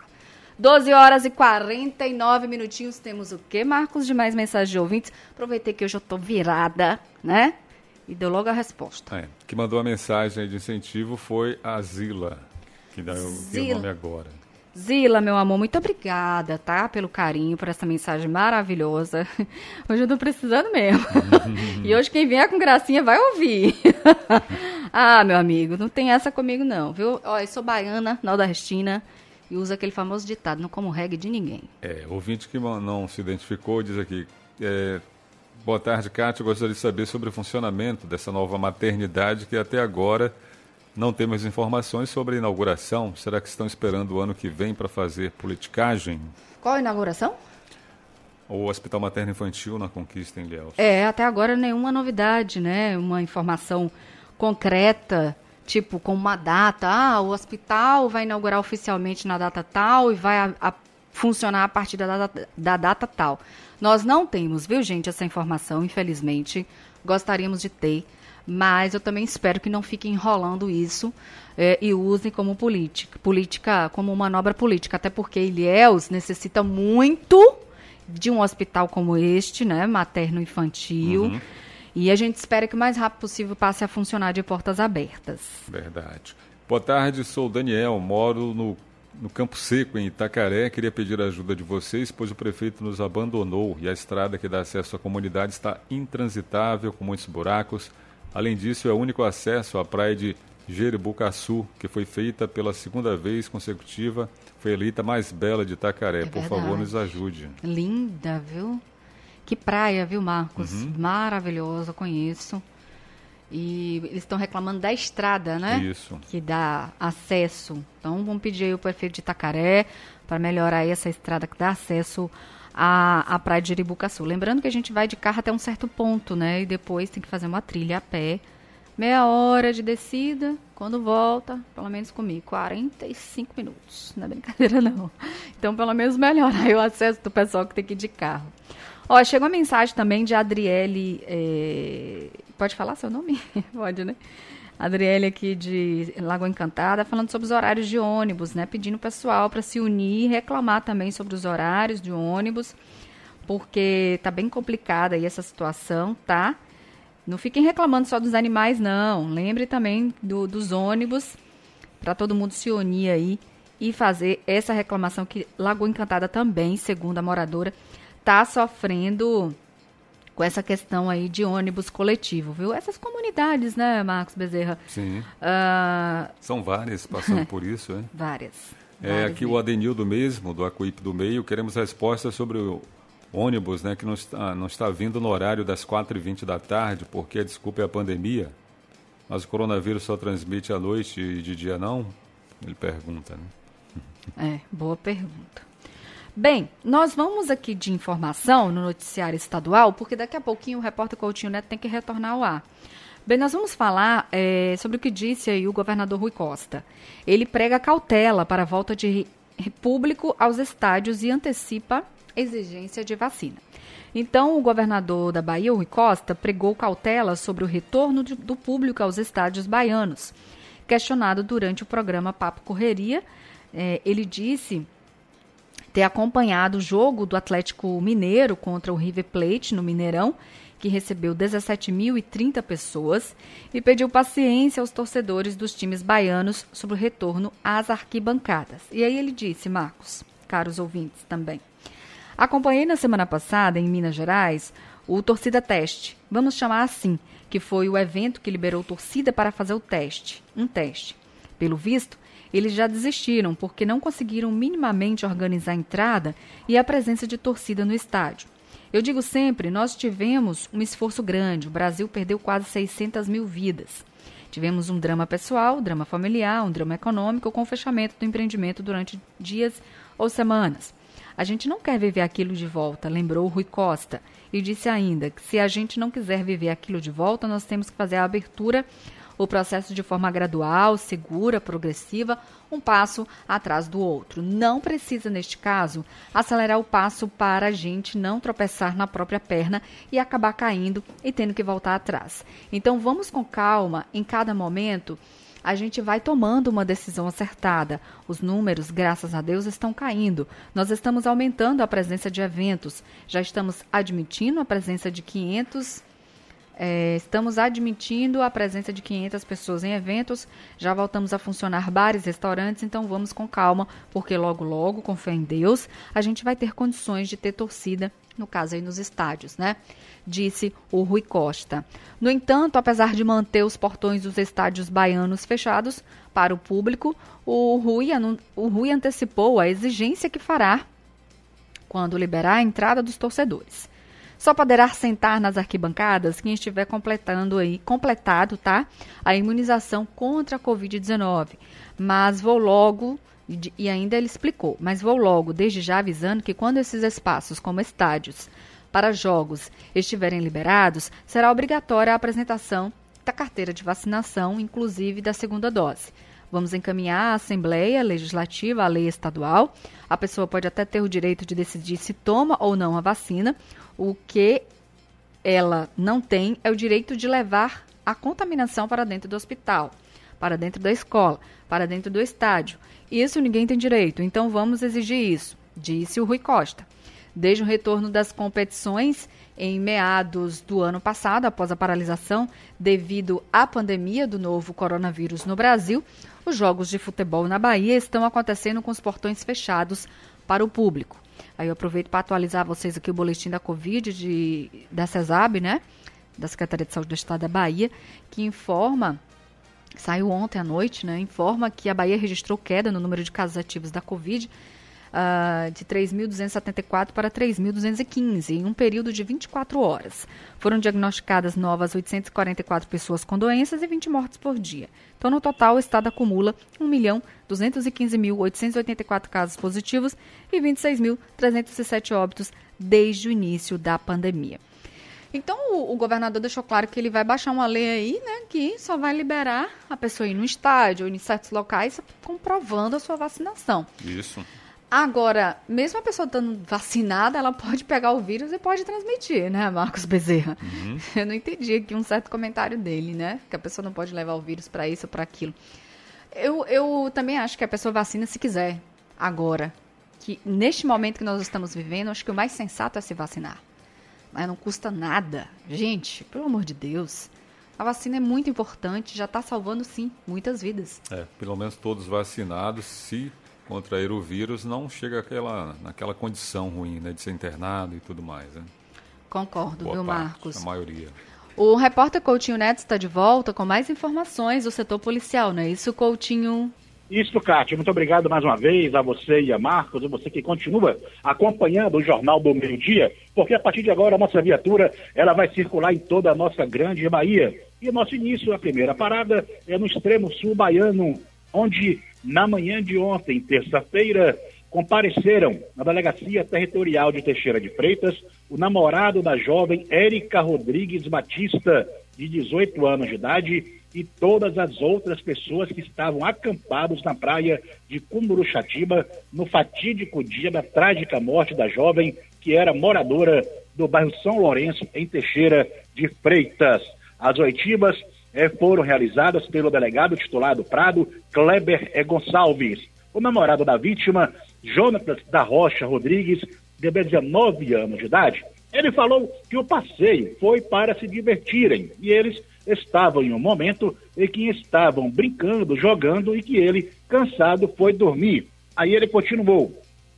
12h49 minutinhos. Temos o quê, Marcos? De mais mensagens de ouvintes. Aproveitei que hoje eu tô virada, né? E deu logo a resposta. Que mandou a mensagem de incentivo foi a Zila, que dá o nome agora. Zila, meu amor, muito obrigada, tá? Pelo carinho, por essa mensagem maravilhosa. Hoje eu tô precisando mesmo. E hoje quem vier com gracinha vai ouvir. Meu amigo, não tem essa comigo não, viu? Eu sou baiana, nordestina, e uso aquele famoso ditado, não como reggae de ninguém. Ouvinte que não se identificou diz aqui... Boa tarde, Kátia. Eu gostaria de saber sobre o funcionamento dessa nova maternidade que até agora não temos informações sobre a inauguração. Será que estão esperando o ano que vem para fazer politicagem? Qual a inauguração? O Hospital Materno Infantil na Conquista, em Ilhéus. Até agora nenhuma novidade, né? Uma informação concreta, tipo com uma data. O hospital vai inaugurar oficialmente na data tal e vai funcionar a partir da data tal. Nós não temos, viu, gente, essa informação, infelizmente. Gostaríamos de ter. Mas eu também espero que não fiquem enrolando isso e usem como política, como manobra política, até porque Ilhéus necessita muito de um hospital como este, né, materno-infantil, e a gente espera que o mais rápido possível passe a funcionar de portas abertas. Verdade. Boa tarde, sou o Daniel, moro no Campo Seco, em Itacaré. Queria pedir a ajuda de vocês, pois o prefeito nos abandonou e a estrada que dá acesso à comunidade está intransitável, com muitos buracos. Além disso, é o único acesso à praia de Jeribucaçu, que foi feita pela segunda vez consecutiva, foi eleita mais bela de Itacaré. Por favor, nos ajude. Linda, viu? Que praia, viu, Marcos? Maravilhosa, conheço. E eles estão reclamando da estrada, né? Isso. Que dá acesso. Então, vamos pedir aí o prefeito de Itacaré para melhorar aí essa estrada que dá acesso à praia de Jeribucaçu. Lembrando que a gente vai de carro até um certo ponto, né? E depois tem que fazer uma trilha a pé. Meia hora de descida, quando volta, pelo menos comigo, 45 minutos. Não é brincadeira, não. Então, pelo menos melhorar aí o acesso do pessoal que tem que ir de carro. Ó, chegou a mensagem também de Adriele... Pode falar seu nome? Pode, né? Adriele aqui de Lagoa Encantada, falando sobre os horários de ônibus, né? Pedindo o pessoal para se unir e reclamar também sobre os horários de ônibus, porque tá bem complicada aí essa situação, tá? Não fiquem reclamando só dos animais, não. Lembre também dos ônibus, para todo mundo se unir aí e fazer essa reclamação que Lagoa Encantada também, segundo a moradora, tá sofrendo com essa questão aí de ônibus coletivo, viu? Essas comunidades, né, Marcos Bezerra? Sim. São várias passando por isso, né? Várias. Aqui o Adenildo mesmo, do Acuípe do Meio, queremos respostas sobre o ônibus, né, que não está vindo no horário das 4h20 da tarde, porque a desculpa é a pandemia, mas o coronavírus só transmite à noite e de dia não? Ele pergunta, né? Boa pergunta. Bem, nós vamos aqui de informação no noticiário estadual, porque daqui a pouquinho o repórter Coutinho Neto tem que retornar ao ar. Bem, nós vamos falar sobre o que disse aí o governador Rui Costa. Ele prega cautela para a volta de público aos estádios e antecipa exigência de vacina. Então, o governador da Bahia, Rui Costa, pregou cautela sobre o retorno do público aos estádios baianos. Questionado durante o programa Papo Correria, ele disse ter acompanhado o jogo do Atlético Mineiro contra o River Plate no Mineirão, que recebeu 17.030 pessoas, e pediu paciência aos torcedores dos times baianos sobre o retorno às arquibancadas. E aí ele disse, Marcos, caros ouvintes também, acompanhei na semana passada, em Minas Gerais, o Torcida Teste, vamos chamar assim, que foi o evento que liberou torcida para fazer um teste. Pelo visto, eles já desistiram porque não conseguiram minimamente organizar a entrada e a presença de torcida no estádio. Eu digo sempre, nós tivemos um esforço grande, o Brasil perdeu quase 600 mil vidas. Tivemos um drama pessoal, um drama familiar, um drama econômico com o fechamento do empreendimento durante dias ou semanas. A gente não quer viver aquilo de volta, lembrou Rui Costa. E disse ainda que se a gente não quiser viver aquilo de volta, nós temos que fazer a abertura, o processo de forma gradual, segura, progressiva, um passo atrás do outro. Não precisa, neste caso, acelerar o passo para a gente não tropeçar na própria perna e acabar caindo e tendo que voltar atrás. Então, vamos com calma, em cada momento, a gente vai tomando uma decisão acertada. Os números, graças a Deus, estão caindo. Nós estamos aumentando a presença de eventos. Já estamos admitindo a presença de 500 pessoas em eventos, já voltamos a funcionar bares, restaurantes, então vamos com calma, porque logo, logo, com fé em Deus, a gente vai ter condições de ter torcida, no caso aí nos estádios, né? Disse o Rui Costa. No entanto, apesar de manter os portões dos estádios baianos fechados para o público, o Rui antecipou a exigência que fará quando liberar a entrada dos torcedores. Só poderá sentar nas arquibancadas quem estiver completado, tá? A imunização contra a Covid-19. Mas vou logo, e ainda ele explicou, mas vou logo, desde já avisando que quando esses espaços, como estádios, para jogos, estiverem liberados, será obrigatória a apresentação da carteira de vacinação, inclusive da segunda dose. Vamos encaminhar à Assembleia Legislativa a lei estadual. A pessoa pode até ter o direito de decidir se toma ou não a vacina. O que ela não tem é o direito de levar a contaminação para dentro do hospital, para dentro da escola, para dentro do estádio. Isso ninguém tem direito, então vamos exigir isso, disse o Rui Costa. Desde o retorno das competições em meados do ano passado, após a paralisação devido à pandemia do novo coronavírus no Brasil, os jogos de futebol na Bahia estão acontecendo com os portões fechados para o público. Aí eu aproveito para atualizar vocês aqui o boletim da Covid da CESAB, né? Da Secretaria de Saúde do Estado da Bahia, que informa, saiu ontem à noite, né? Informa que a Bahia registrou queda no número de casos ativos da Covid, de 3.274 para 3.215, em um período de 24 horas. Foram diagnosticadas novas 844 pessoas com doenças e 20 mortes por dia. Então, no total, o Estado acumula 1.215.884 casos positivos e 26.307 óbitos desde o início da pandemia. Então, o governador deixou claro que ele vai baixar uma lei aí, né, que só vai liberar a pessoa ir no estádio ou em certos locais comprovando a sua vacinação. Isso. Agora, mesmo a pessoa estando vacinada, ela pode pegar o vírus e pode transmitir, né, Marcos Bezerra? Uhum. Eu não entendi aqui um certo comentário dele, né? Que a pessoa não pode levar o vírus para isso ou para aquilo. Eu também acho que a pessoa vacina se quiser. Agora, que neste momento que nós estamos vivendo, acho que o mais sensato é se vacinar. Mas não custa nada. Gente, pelo amor de Deus, a vacina é muito importante, já está salvando, sim, muitas vidas. Pelo menos todos vacinados, se contrair o vírus, não chega naquela condição ruim, né, de ser internado e tudo mais, né? Concordo, Boa viu, parte, Marcos? a maioria. O repórter Coutinho Neto está de volta com mais informações do setor policial, não é isso, Coutinho? Isso, Kátia. Muito obrigado mais uma vez a você e a Marcos, e você que continua acompanhando o Jornal do Meio-Dia, porque a partir de agora a nossa viatura ela vai circular em toda a nossa grande Bahia. E o nosso início, a primeira parada, é no extremo sul baiano, onde na manhã de ontem, terça-feira, compareceram na Delegacia Territorial de Teixeira de Freitas o namorado da jovem Érica Rodrigues Batista, de 18 anos de idade, e todas as outras pessoas que estavam acampados na praia de Cumuruxatiba no fatídico dia da trágica morte da jovem, que era moradora do bairro São Lourenço, em Teixeira de Freitas. As oitivas foram realizadas pelo delegado titular do Prado, Kleber Gonçalves. O namorado da vítima, Jonatas da Rocha Rodrigues, de 19 anos de idade, ele falou que o passeio foi para se divertirem e eles estavam em um momento em que estavam brincando, jogando e que ele, cansado, foi dormir. Aí ele continuou.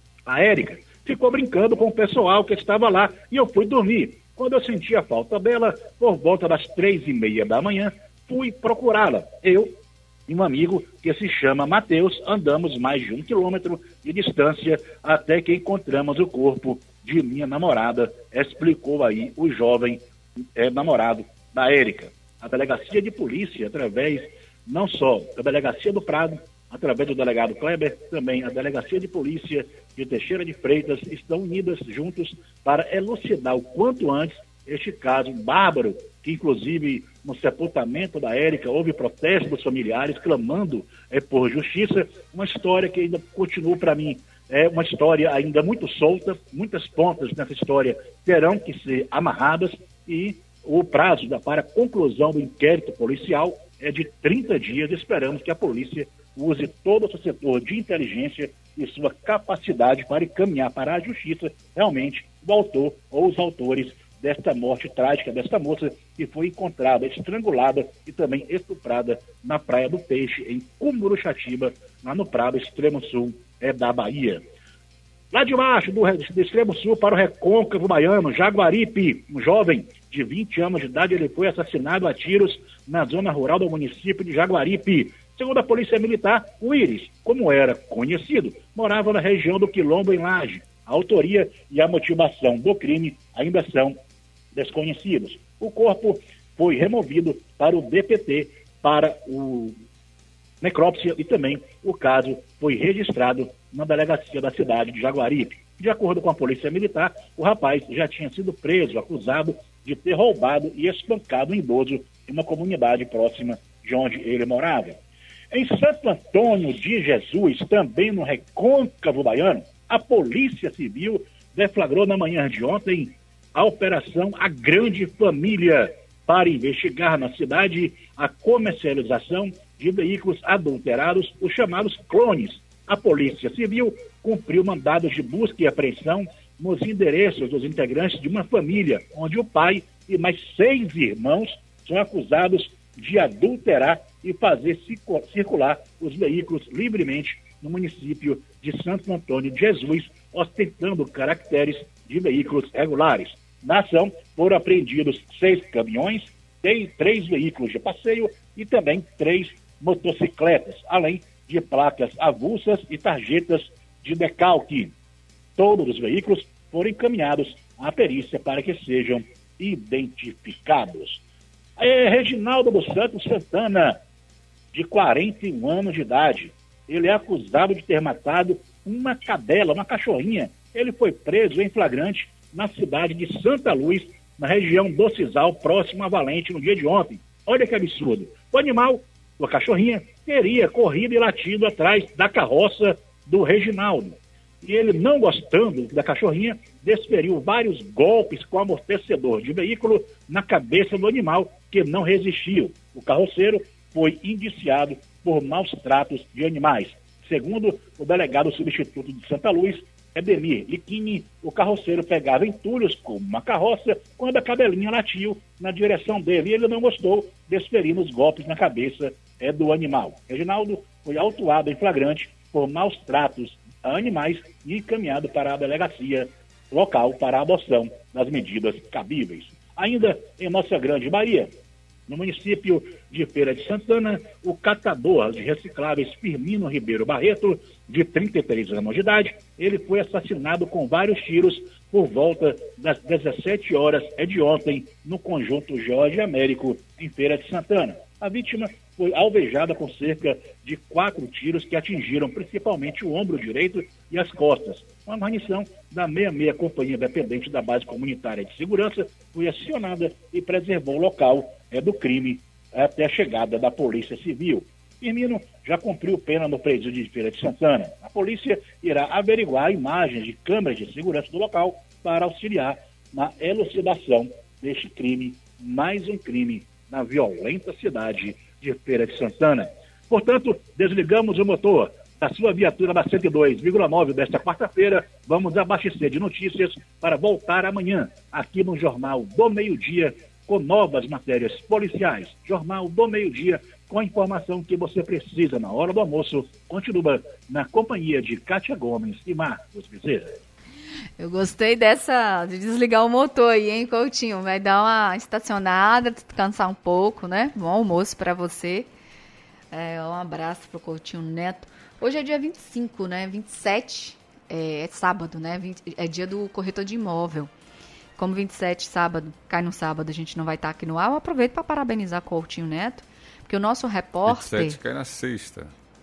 A Érica ficou brincando com o pessoal que estava lá e eu fui dormir. Quando eu senti a falta dela, por volta das 3h30 da manhã, fui procurá-la. Eu e um amigo que se chama Matheus andamos mais de 1 quilômetro de distância até que encontramos o corpo de minha namorada, explicou aí o jovem namorado da Érica. A delegacia de polícia, através não só da delegacia do Prado, através do delegado Kleber, também a delegacia de polícia de Teixeira de Freitas, estão unidas juntos para elucidar o quanto antes este caso bárbaro, que inclusive no sepultamento da Érica houve protesto dos familiares clamando por justiça, uma história que ainda continua para mim, uma história ainda muito solta, muitas pontas nessa história terão que ser amarradas e o prazo para a conclusão do inquérito policial é de 30 dias. Esperamos que a polícia use todo o seu setor de inteligência e sua capacidade para encaminhar para a justiça realmente o autor ou os autores desta morte trágica desta moça que foi encontrada estrangulada e também estuprada na Praia do Peixe, em Cumuruxatiba, lá no Prado, extremo sul da Bahia. Lá de baixo, do extremo sul para o recôncavo baiano, Jaguaripe, um jovem de 20 anos de idade, ele foi assassinado a tiros na zona rural do município de Jaguaripe. Segundo a Polícia Militar, o Íris, como era conhecido, morava na região do Quilombo, em Laje. A autoria e a motivação do crime ainda são desconhecidos. O corpo foi removido para o DPT, para o necrópsia, e também o caso foi registrado na delegacia da cidade de Jaguaripe. De acordo com a Polícia Militar, o rapaz já tinha sido preso, acusado de ter roubado e espancado um idoso em uma comunidade próxima de onde ele morava. Em Santo Antônio de Jesus, também no recôncavo baiano, a Polícia Civil deflagrou na manhã de ontem a Operação A Grande Família, para investigar na cidade a comercialização de veículos adulterados, os chamados clones. A Polícia Civil cumpriu mandados de busca e apreensão nos endereços dos integrantes de uma família, onde o pai e mais 6 irmãos são acusados de adulterar e fazer circular os veículos livremente no município de Santo Antônio de Jesus, ostentando caracteres de veículos regulares. Na ação, foram apreendidos 6 caminhões, 3 veículos de passeio e também 3 motocicletas, além de placas avulsas e tarjetas de decalque. Todos os veículos foram encaminhados à perícia para que sejam identificados. Reginaldo dos Santos Santana, de 41 anos de idade, ele é acusado de ter matado uma cadela, uma cachorrinha. Ele foi preso em flagrante na cidade de Santa Luz, na região do Cisal, próximo a Valente, no dia de ontem. Olha que absurdo. O animal, a cachorrinha, teria corrido e latido atrás da carroça do Reginaldo. E ele, não gostando da cachorrinha, desferiu vários golpes com amortecedor de veículo na cabeça do animal, que não resistiu. O carroceiro foi indiciado por maus tratos de animais. Segundo o delegado substituto de Santa Luz, Edemir Liquini, o carroceiro pegava entulhos com uma carroça quando a cadelinha latiu na direção dele e ele não gostou, desferindo os golpes na cabeça do animal. Reginaldo foi autuado em flagrante por maus tratos a animais e encaminhado para a delegacia local para a adoção das medidas cabíveis. Ainda em nossa Grande Bahia, no município de Feira de Santana, o catador de recicláveis Firmino Ribeiro Barreto, de 33 anos de idade, ele foi assassinado com vários tiros por volta das 17 horas de ontem, no conjunto Jorge Américo, em Feira de Santana. A vítima foi alvejada com cerca de 4 tiros que atingiram principalmente o ombro direito e as costas. Uma guarnição da 66 Companhia Independente da Base Comunitária de Segurança foi acionada e preservou o local do crime até a chegada da Polícia Civil. Firmino já cumpriu pena no presídio de Feira de Santana. A polícia irá averiguar imagens de câmeras de segurança do local para auxiliar na elucidação deste crime, mais um crime na violenta cidade de Feira de Santana. Portanto, desligamos o motor da sua viatura da 102,9 desta quarta-feira. Vamos abastecer de notícias para voltar amanhã, aqui no Jornal do Meio-Dia, com novas matérias policiais. Jornal do Meio-Dia, com a informação que você precisa na hora do almoço. Continua na companhia de Kátia Gomes e Marcos Bezerra. Eu gostei dessa de desligar o motor aí, hein, Coutinho? Vai dar uma estacionada, descansar um pouco, né? Bom almoço para você. Um abraço pro Coutinho Neto. Hoje é dia 25, né? 27 é sábado, né? É dia do corretor de imóvel. Como 27 sábado, cai no sábado, a gente não vai estar aqui no ar, eu aproveito para parabenizar o Coutinho Neto, porque o nosso repórter... 27 cai na sexta.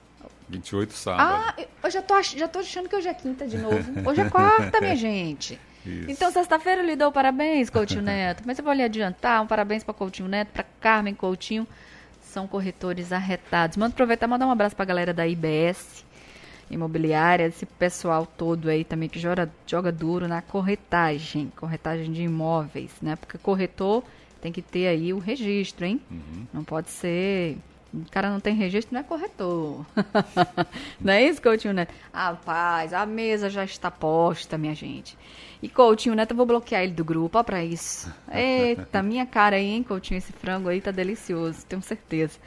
28 sábado. Eu já tô achando que hoje é quinta de novo. Hoje é quarta, minha gente. Isso. Então, sexta-feira eu lhe dou parabéns, Coutinho Neto. Mas eu vou lhe adiantar, um parabéns para Coutinho Neto, para Carmen Coutinho. São corretores arretados. Manda aproveitar e mandar um abraço para a galera da IBS Imobiliária, esse pessoal todo aí também que joga duro na corretagem de imóveis, né? Porque corretor tem que ter aí o registro, hein? Uhum. Não pode ser... O cara não tem registro, não é corretor. Não é isso, Coutinho Neto? Rapaz, a mesa já está posta, minha gente. E Coutinho Neto, eu vou bloquear ele do grupo, ó pra isso. Eita, minha cara aí, hein, Coutinho? Esse frango aí tá delicioso, tenho certeza.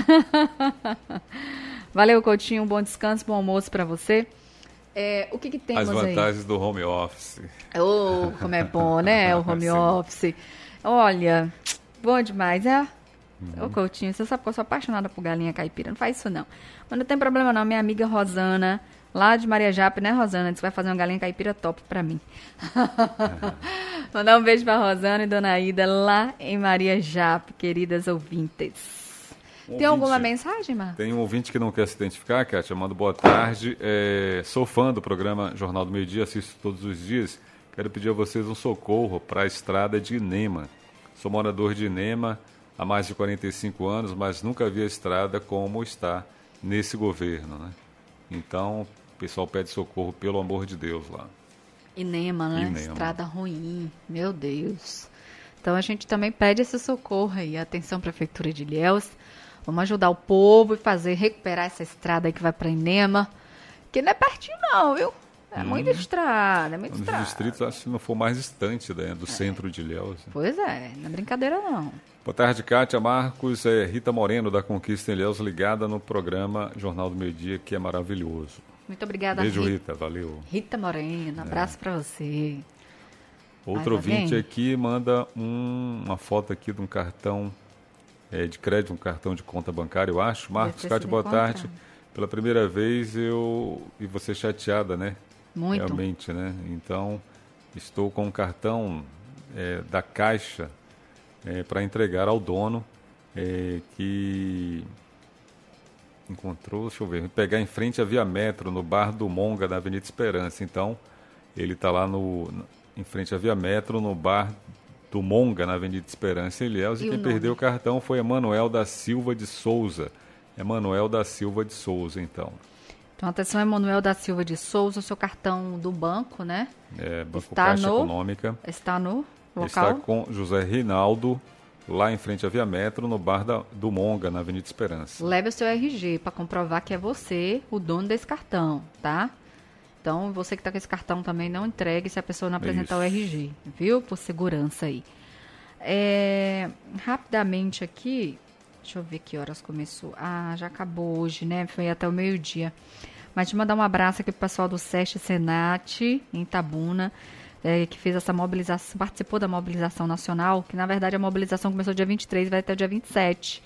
Valeu, Coutinho, um bom descanso, bom almoço pra você. O que temos aí? As vantagens do home office. Como é bom, né, o home office. Olha, bom demais, Ô, Coutinho, você sabe que eu sou apaixonada por galinha caipira. Não faz isso, não. Mas não tem problema, não. Minha amiga Rosana, lá de Maria Jape, né, Rosana? Disse que vai fazer uma galinha caipira top pra mim. Mandar um beijo pra Rosana e Dona Ida, lá em Maria Jape, queridas ouvintes. Tem alguma mensagem, Marcos? Tem um ouvinte que não quer se identificar, Kátia. Manda boa tarde. Sou fã do programa Jornal do Meio-Dia, assisto todos os dias. Quero pedir a vocês um socorro para a estrada de Inema. Sou morador de Inema há mais de 45 anos, mas nunca vi a estrada como está nesse governo, né? Então, o pessoal pede socorro, pelo amor de Deus, lá. Inema, né? Inema. Estrada ruim, meu Deus. Então a gente também pede esse socorro aí. Atenção, Prefeitura de Ilhéus. Vamos ajudar o povo e recuperar essa estrada aí que vai para Inema. Que não é pertinho não, viu? É muita estrada, é muita estrada. Os distritos, acho que não for mais distante, né, do centro de Ilhéus. Pois é, não é brincadeira não. Boa tarde, Kátia, Marcos, Rita Moreno da Conquista em Ilhéus, ligada no programa Jornal do Meio Dia, que é maravilhoso. Muito obrigada, Beijo, Rita, valeu. Rita Moreno, abraço para você. Outro ouvinte aqui manda uma foto aqui de um cartão de crédito, um cartão de conta bancária, eu acho. Marcos, Kátia, boa tarde. Pela primeira vez e você chateada, né? Muito. Realmente, né? Então, estou com um cartão da Caixa para entregar ao dono que encontrou, deixa eu ver, pegar em frente à Via Metro, no Bar do Monga, na Avenida Esperança. Então, ele está lá em frente à Via Metro, no Bar do Monga, na Avenida Esperança, em Ilhéus. E quem perdeu o cartão foi Emanuel da Silva de Souza. Emanuel da Silva de Souza, então. Então, atenção, Emanuel da Silva de Souza, o seu cartão do banco, né? Banco Caixa Econômica. Está no local? Está com José Reinaldo, lá em frente à Via Metro, no Bar do Monga, na Avenida Esperança. Leve o seu RG para comprovar que é você o dono desse cartão, tá? Então, você que está com esse cartão também, não entregue se a pessoa não apresentar o RG, viu? Por segurança aí. Rapidamente aqui, deixa eu ver que horas começou. Já acabou hoje, né? Foi até o meio-dia. Mas te mandar um abraço aqui pro pessoal do SESC Senat, em Itabuna, que fez essa mobilização, participou da mobilização nacional, que na verdade a mobilização começou dia 23 e vai até o dia 27.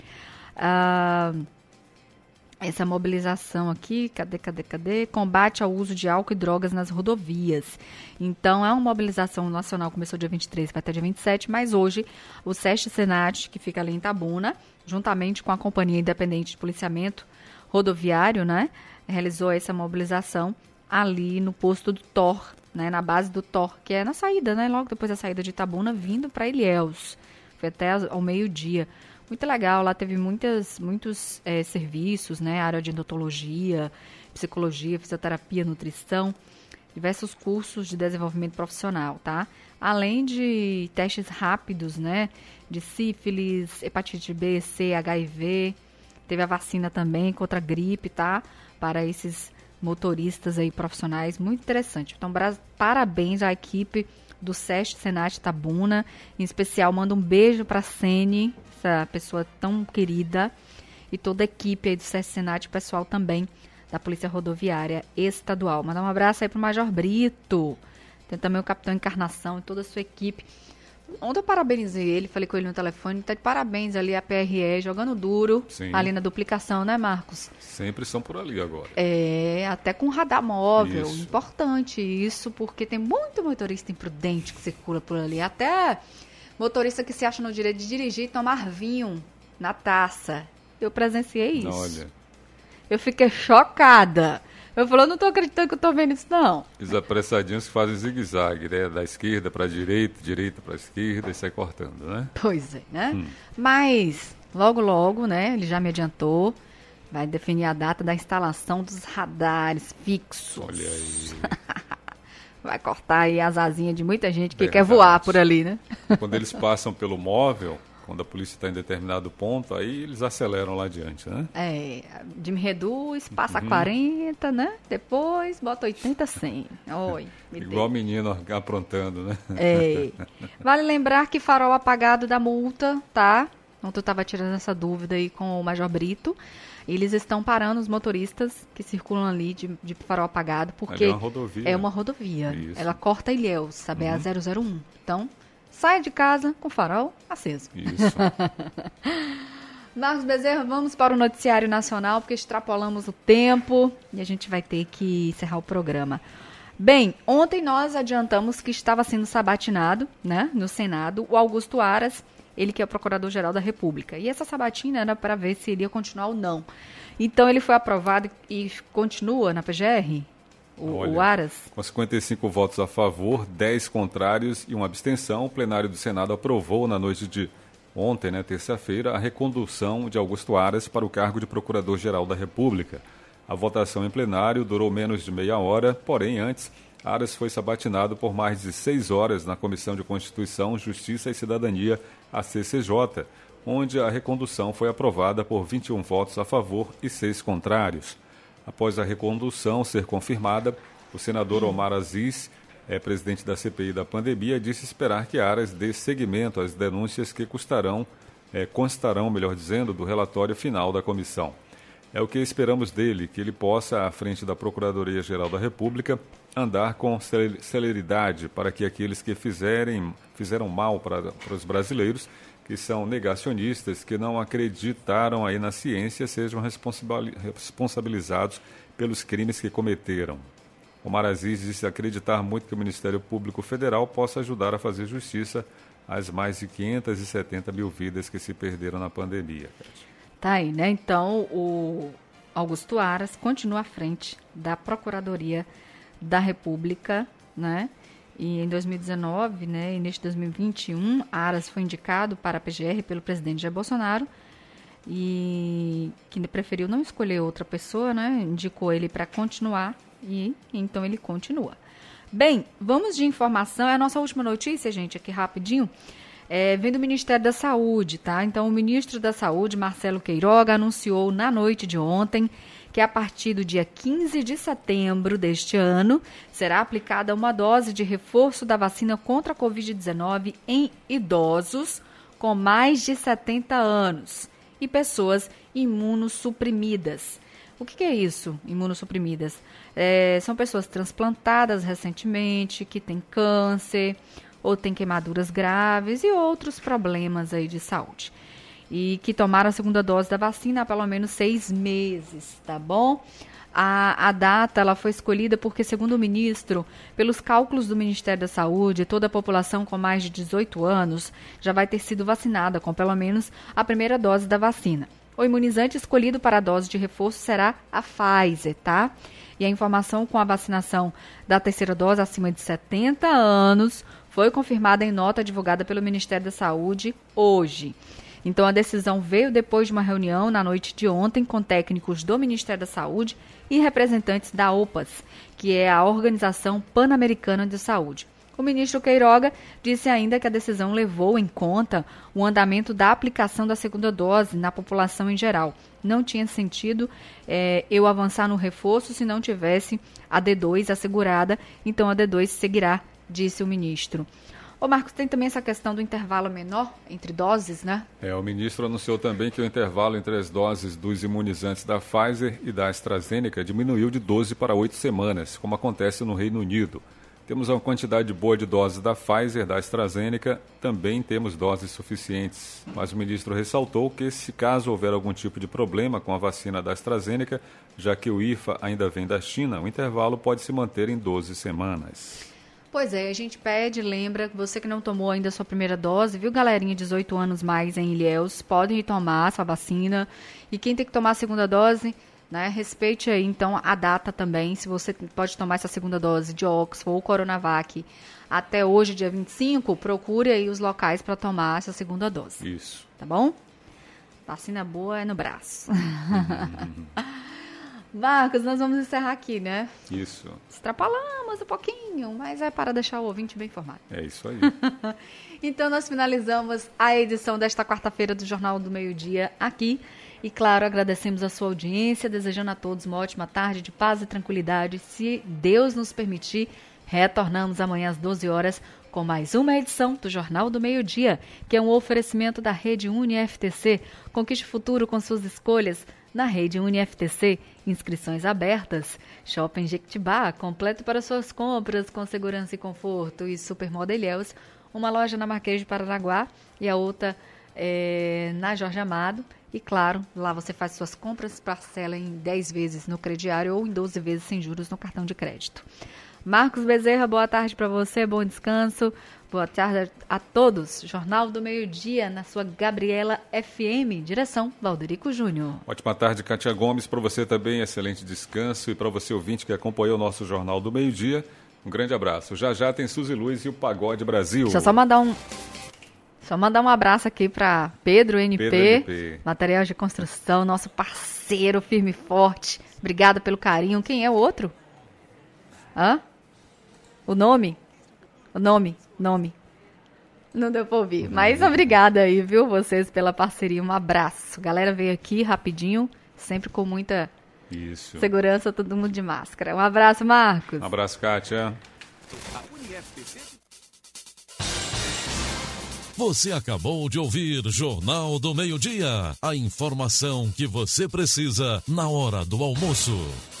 Essa mobilização aqui, cadê? Combate ao uso de álcool e drogas nas rodovias. Então, é uma mobilização nacional, começou dia 23, vai até dia 27, mas hoje o SESC Senat, que fica ali em Itabuna, juntamente com a Companhia Independente de Policiamento Rodoviário, né, realizou essa mobilização ali no posto do TOR, né, na base do TOR, que é na saída, né, logo depois da saída de Itabuna, vindo para Ilhéus. Foi até ao meio-dia. Muito legal, lá teve muitos serviços, né? Área de odontologia, psicologia, fisioterapia, nutrição, diversos cursos de desenvolvimento profissional, tá? Além de testes rápidos, né? De sífilis, hepatite B, C, HIV, teve a vacina também contra a gripe, tá? Para esses motoristas aí profissionais, muito interessante. Então, parabéns à equipe do SESC Senat Itabuna, em especial manda um beijo para a Sene, essa pessoa tão querida, e toda a equipe aí do SESC Senat, o pessoal também da Polícia Rodoviária Estadual. Mandar um abraço aí pro Major Brito, tem também o Capitão Encarnação e toda a sua equipe. Ontem eu parabenizei ele, falei com ele no telefone, tá de parabéns ali a PRE, jogando duro. Sim. Ali na duplicação, né, Marcos? Sempre estão por ali agora. Até com radar móvel, isso. Importante isso, porque tem muito motorista imprudente que circula por ali, até motorista que se acha no direito de dirigir e tomar vinho na taça. Eu presenciei isso. Olha. Eu fiquei chocada. Eu falei, eu não estou acreditando que eu estou vendo isso, não. Os apressadinhos que fazem zigue-zague, né? Da esquerda para a direita, direita para a esquerda e sai cortando, né? Pois é, né? Mas, logo, né? Ele já me adiantou. Vai definir a data da instalação dos radares fixos. Olha aí. Vai cortar aí as asinhas de muita gente que quer voar por ali, né? Quando eles passam pelo móvel, quando a polícia está em determinado ponto, aí eles aceleram lá adiante, né? Me reduz, passa 40, né? Depois bota 80, 100. Oi, igual menino aprontando, né? Vale lembrar que farol apagado da multa, tá? Ontem eu estava tirando essa dúvida aí com o Major Brito. Eles estão parando os motoristas que circulam ali de farol apagado, porque é uma rodovia. É uma rodovia. Isso. Ela corta Ilhéus, a BA-001. Então, sai de casa com farol aceso. Isso. Marcos Bezerra, vamos para o noticiário nacional, porque extrapolamos o tempo e a gente vai ter que encerrar o programa. Bem, ontem nós adiantamos que estava sendo sabatinado, né, no Senado, o Augusto Aras, ele que é o Procurador-Geral da República. E essa sabatina era para ver se iria continuar ou não. Então, ele foi aprovado e continua na PGR, o Aras. Com 55 votos a favor, 10 contrários e uma abstenção, o plenário do Senado aprovou na noite de ontem, né, terça-feira, a recondução de Augusto Aras para o cargo de Procurador-Geral da República. A votação em plenário durou menos de meia hora, porém, antes, Aras foi sabatinado por mais de 6 horas na Comissão de Constituição, Justiça e Cidadania, a CCJ, onde a recondução foi aprovada por 21 votos a favor e 6 contrários. Após a recondução ser confirmada, o senador Omar Aziz, presidente da CPI da pandemia, disse esperar que Aras dê seguimento às denúncias que constarão, do relatório final da comissão. É o que esperamos dele, que ele possa, à frente da Procuradoria-Geral da República, andar com celeridade para que aqueles que fizeram mal para os brasileiros, que são negacionistas, que não acreditaram aí na ciência, sejam responsabilizados pelos crimes que cometeram. Omar Aziz disse acreditar muito que o Ministério Público Federal possa ajudar a fazer justiça às mais de 570 mil vidas que se perderam na pandemia. Tá aí, né? Então, o Augusto Aras continua à frente da Procuradoria da República, né? E em 2019, né, início de 2021, Aras foi indicado para a PGR pelo presidente Jair Bolsonaro e que preferiu não escolher outra pessoa, né? Indicou ele para continuar e então ele continua. Bem, vamos de informação. É a nossa última notícia, gente, aqui rapidinho. Vem do Ministério da Saúde, tá? Então, o ministro da Saúde, Marcelo Queiroga, anunciou na noite de ontem que a partir do dia 15 de setembro deste ano será aplicada uma dose de reforço da vacina contra a Covid-19 em idosos com mais de 70 anos e pessoas imunossuprimidas. O que é isso, imunossuprimidas? São pessoas transplantadas recentemente, que têm câncer ou têm queimaduras graves e outros problemas aí de saúde. E que tomaram a segunda dose da vacina há pelo menos 6 meses, tá bom? A data ela foi escolhida porque, segundo o ministro, pelos cálculos do Ministério da Saúde, toda a população com mais de 18 anos já vai ter sido vacinada com pelo menos a primeira dose da vacina. O imunizante escolhido para a dose de reforço será a Pfizer, tá? E a informação com a vacinação da terceira dose acima de 70 anos foi confirmada em nota divulgada pelo Ministério da Saúde hoje. Então, a decisão veio depois de uma reunião na noite de ontem com técnicos do Ministério da Saúde e representantes da OPAS, que é a Organização Pan-Americana de Saúde. O ministro Queiroga disse ainda que a decisão levou em conta o andamento da aplicação da segunda dose na população em geral. Não tinha sentido eu avançar no reforço se não tivesse a D2 assegurada, então a D2 seguirá, disse o ministro. Ô Marcos, tem também essa questão do intervalo menor entre doses, né? O ministro anunciou também que o intervalo entre as doses dos imunizantes da Pfizer e da AstraZeneca diminuiu de 12 para 8 semanas, como acontece no Reino Unido. Temos uma quantidade boa de doses da Pfizer, da AstraZeneca, também temos doses suficientes. Mas o ministro ressaltou que, se caso houver algum tipo de problema com a vacina da AstraZeneca, já que o IFA ainda vem da China, o intervalo pode se manter em 12 semanas. Pois é, a gente pede, lembra, você que não tomou ainda a sua primeira dose, viu, galerinha, 18 anos mais em Ilhéus, podem ir tomar a sua vacina. E quem tem que tomar a segunda dose, né, respeite aí, então, a data também. Se você pode tomar essa segunda dose de Oxford ou Coronavac até hoje, dia 25, procure aí os locais para tomar essa segunda dose. Isso. Tá bom? Vacina boa é no braço. Marcos, nós vamos encerrar aqui, né? Isso. Extrapolamos um pouquinho, mas é para deixar o ouvinte bem informado. É isso aí. Então, nós finalizamos a edição desta quarta-feira do Jornal do Meio-Dia aqui. E, claro, agradecemos a sua audiência, desejando a todos uma ótima tarde de paz e tranquilidade. Se Deus nos permitir, retornamos amanhã às 12 horas com mais uma edição do Jornal do Meio-Dia, que é um oferecimento da Rede UniFTC. Conquiste o futuro com suas escolhas na Rede UniFTC. Inscrições abertas. Shopping Jequitibá, completo para suas compras com segurança e conforto. E Supermoda Ilhéus, uma loja na Marquês de Paranaguá e a outra na Jorge Amado. E claro, lá você faz suas compras, parcela em 10 vezes no crediário ou em 12 vezes sem juros no cartão de crédito. Marcos Bezerra, boa tarde para você, bom descanso. Boa tarde a todos. Jornal do Meio-Dia na sua Gabriela FM. Direção, Valderico Júnior. Ótima tarde, Kátia Gomes. Para você também, excelente descanso. E para você, ouvinte, que acompanhou o nosso Jornal do Meio-Dia, um grande abraço. Já já tem Suzy Luz e o Pagode Brasil. Deixa eu só mandar um abraço aqui para Pedro NP, Material de Construção, nosso parceiro firme e forte. Obrigada pelo carinho. Quem é o outro? Hã? O nome? Não deu pra ouvir. Mas obrigada aí, viu, vocês pela parceria. Um abraço. Galera veio aqui rapidinho, sempre com muita segurança, todo mundo de máscara. Um abraço, Marcos. Um abraço, Kátia. Você acabou de ouvir Jornal do Meio-Dia. A informação que você precisa na hora do almoço.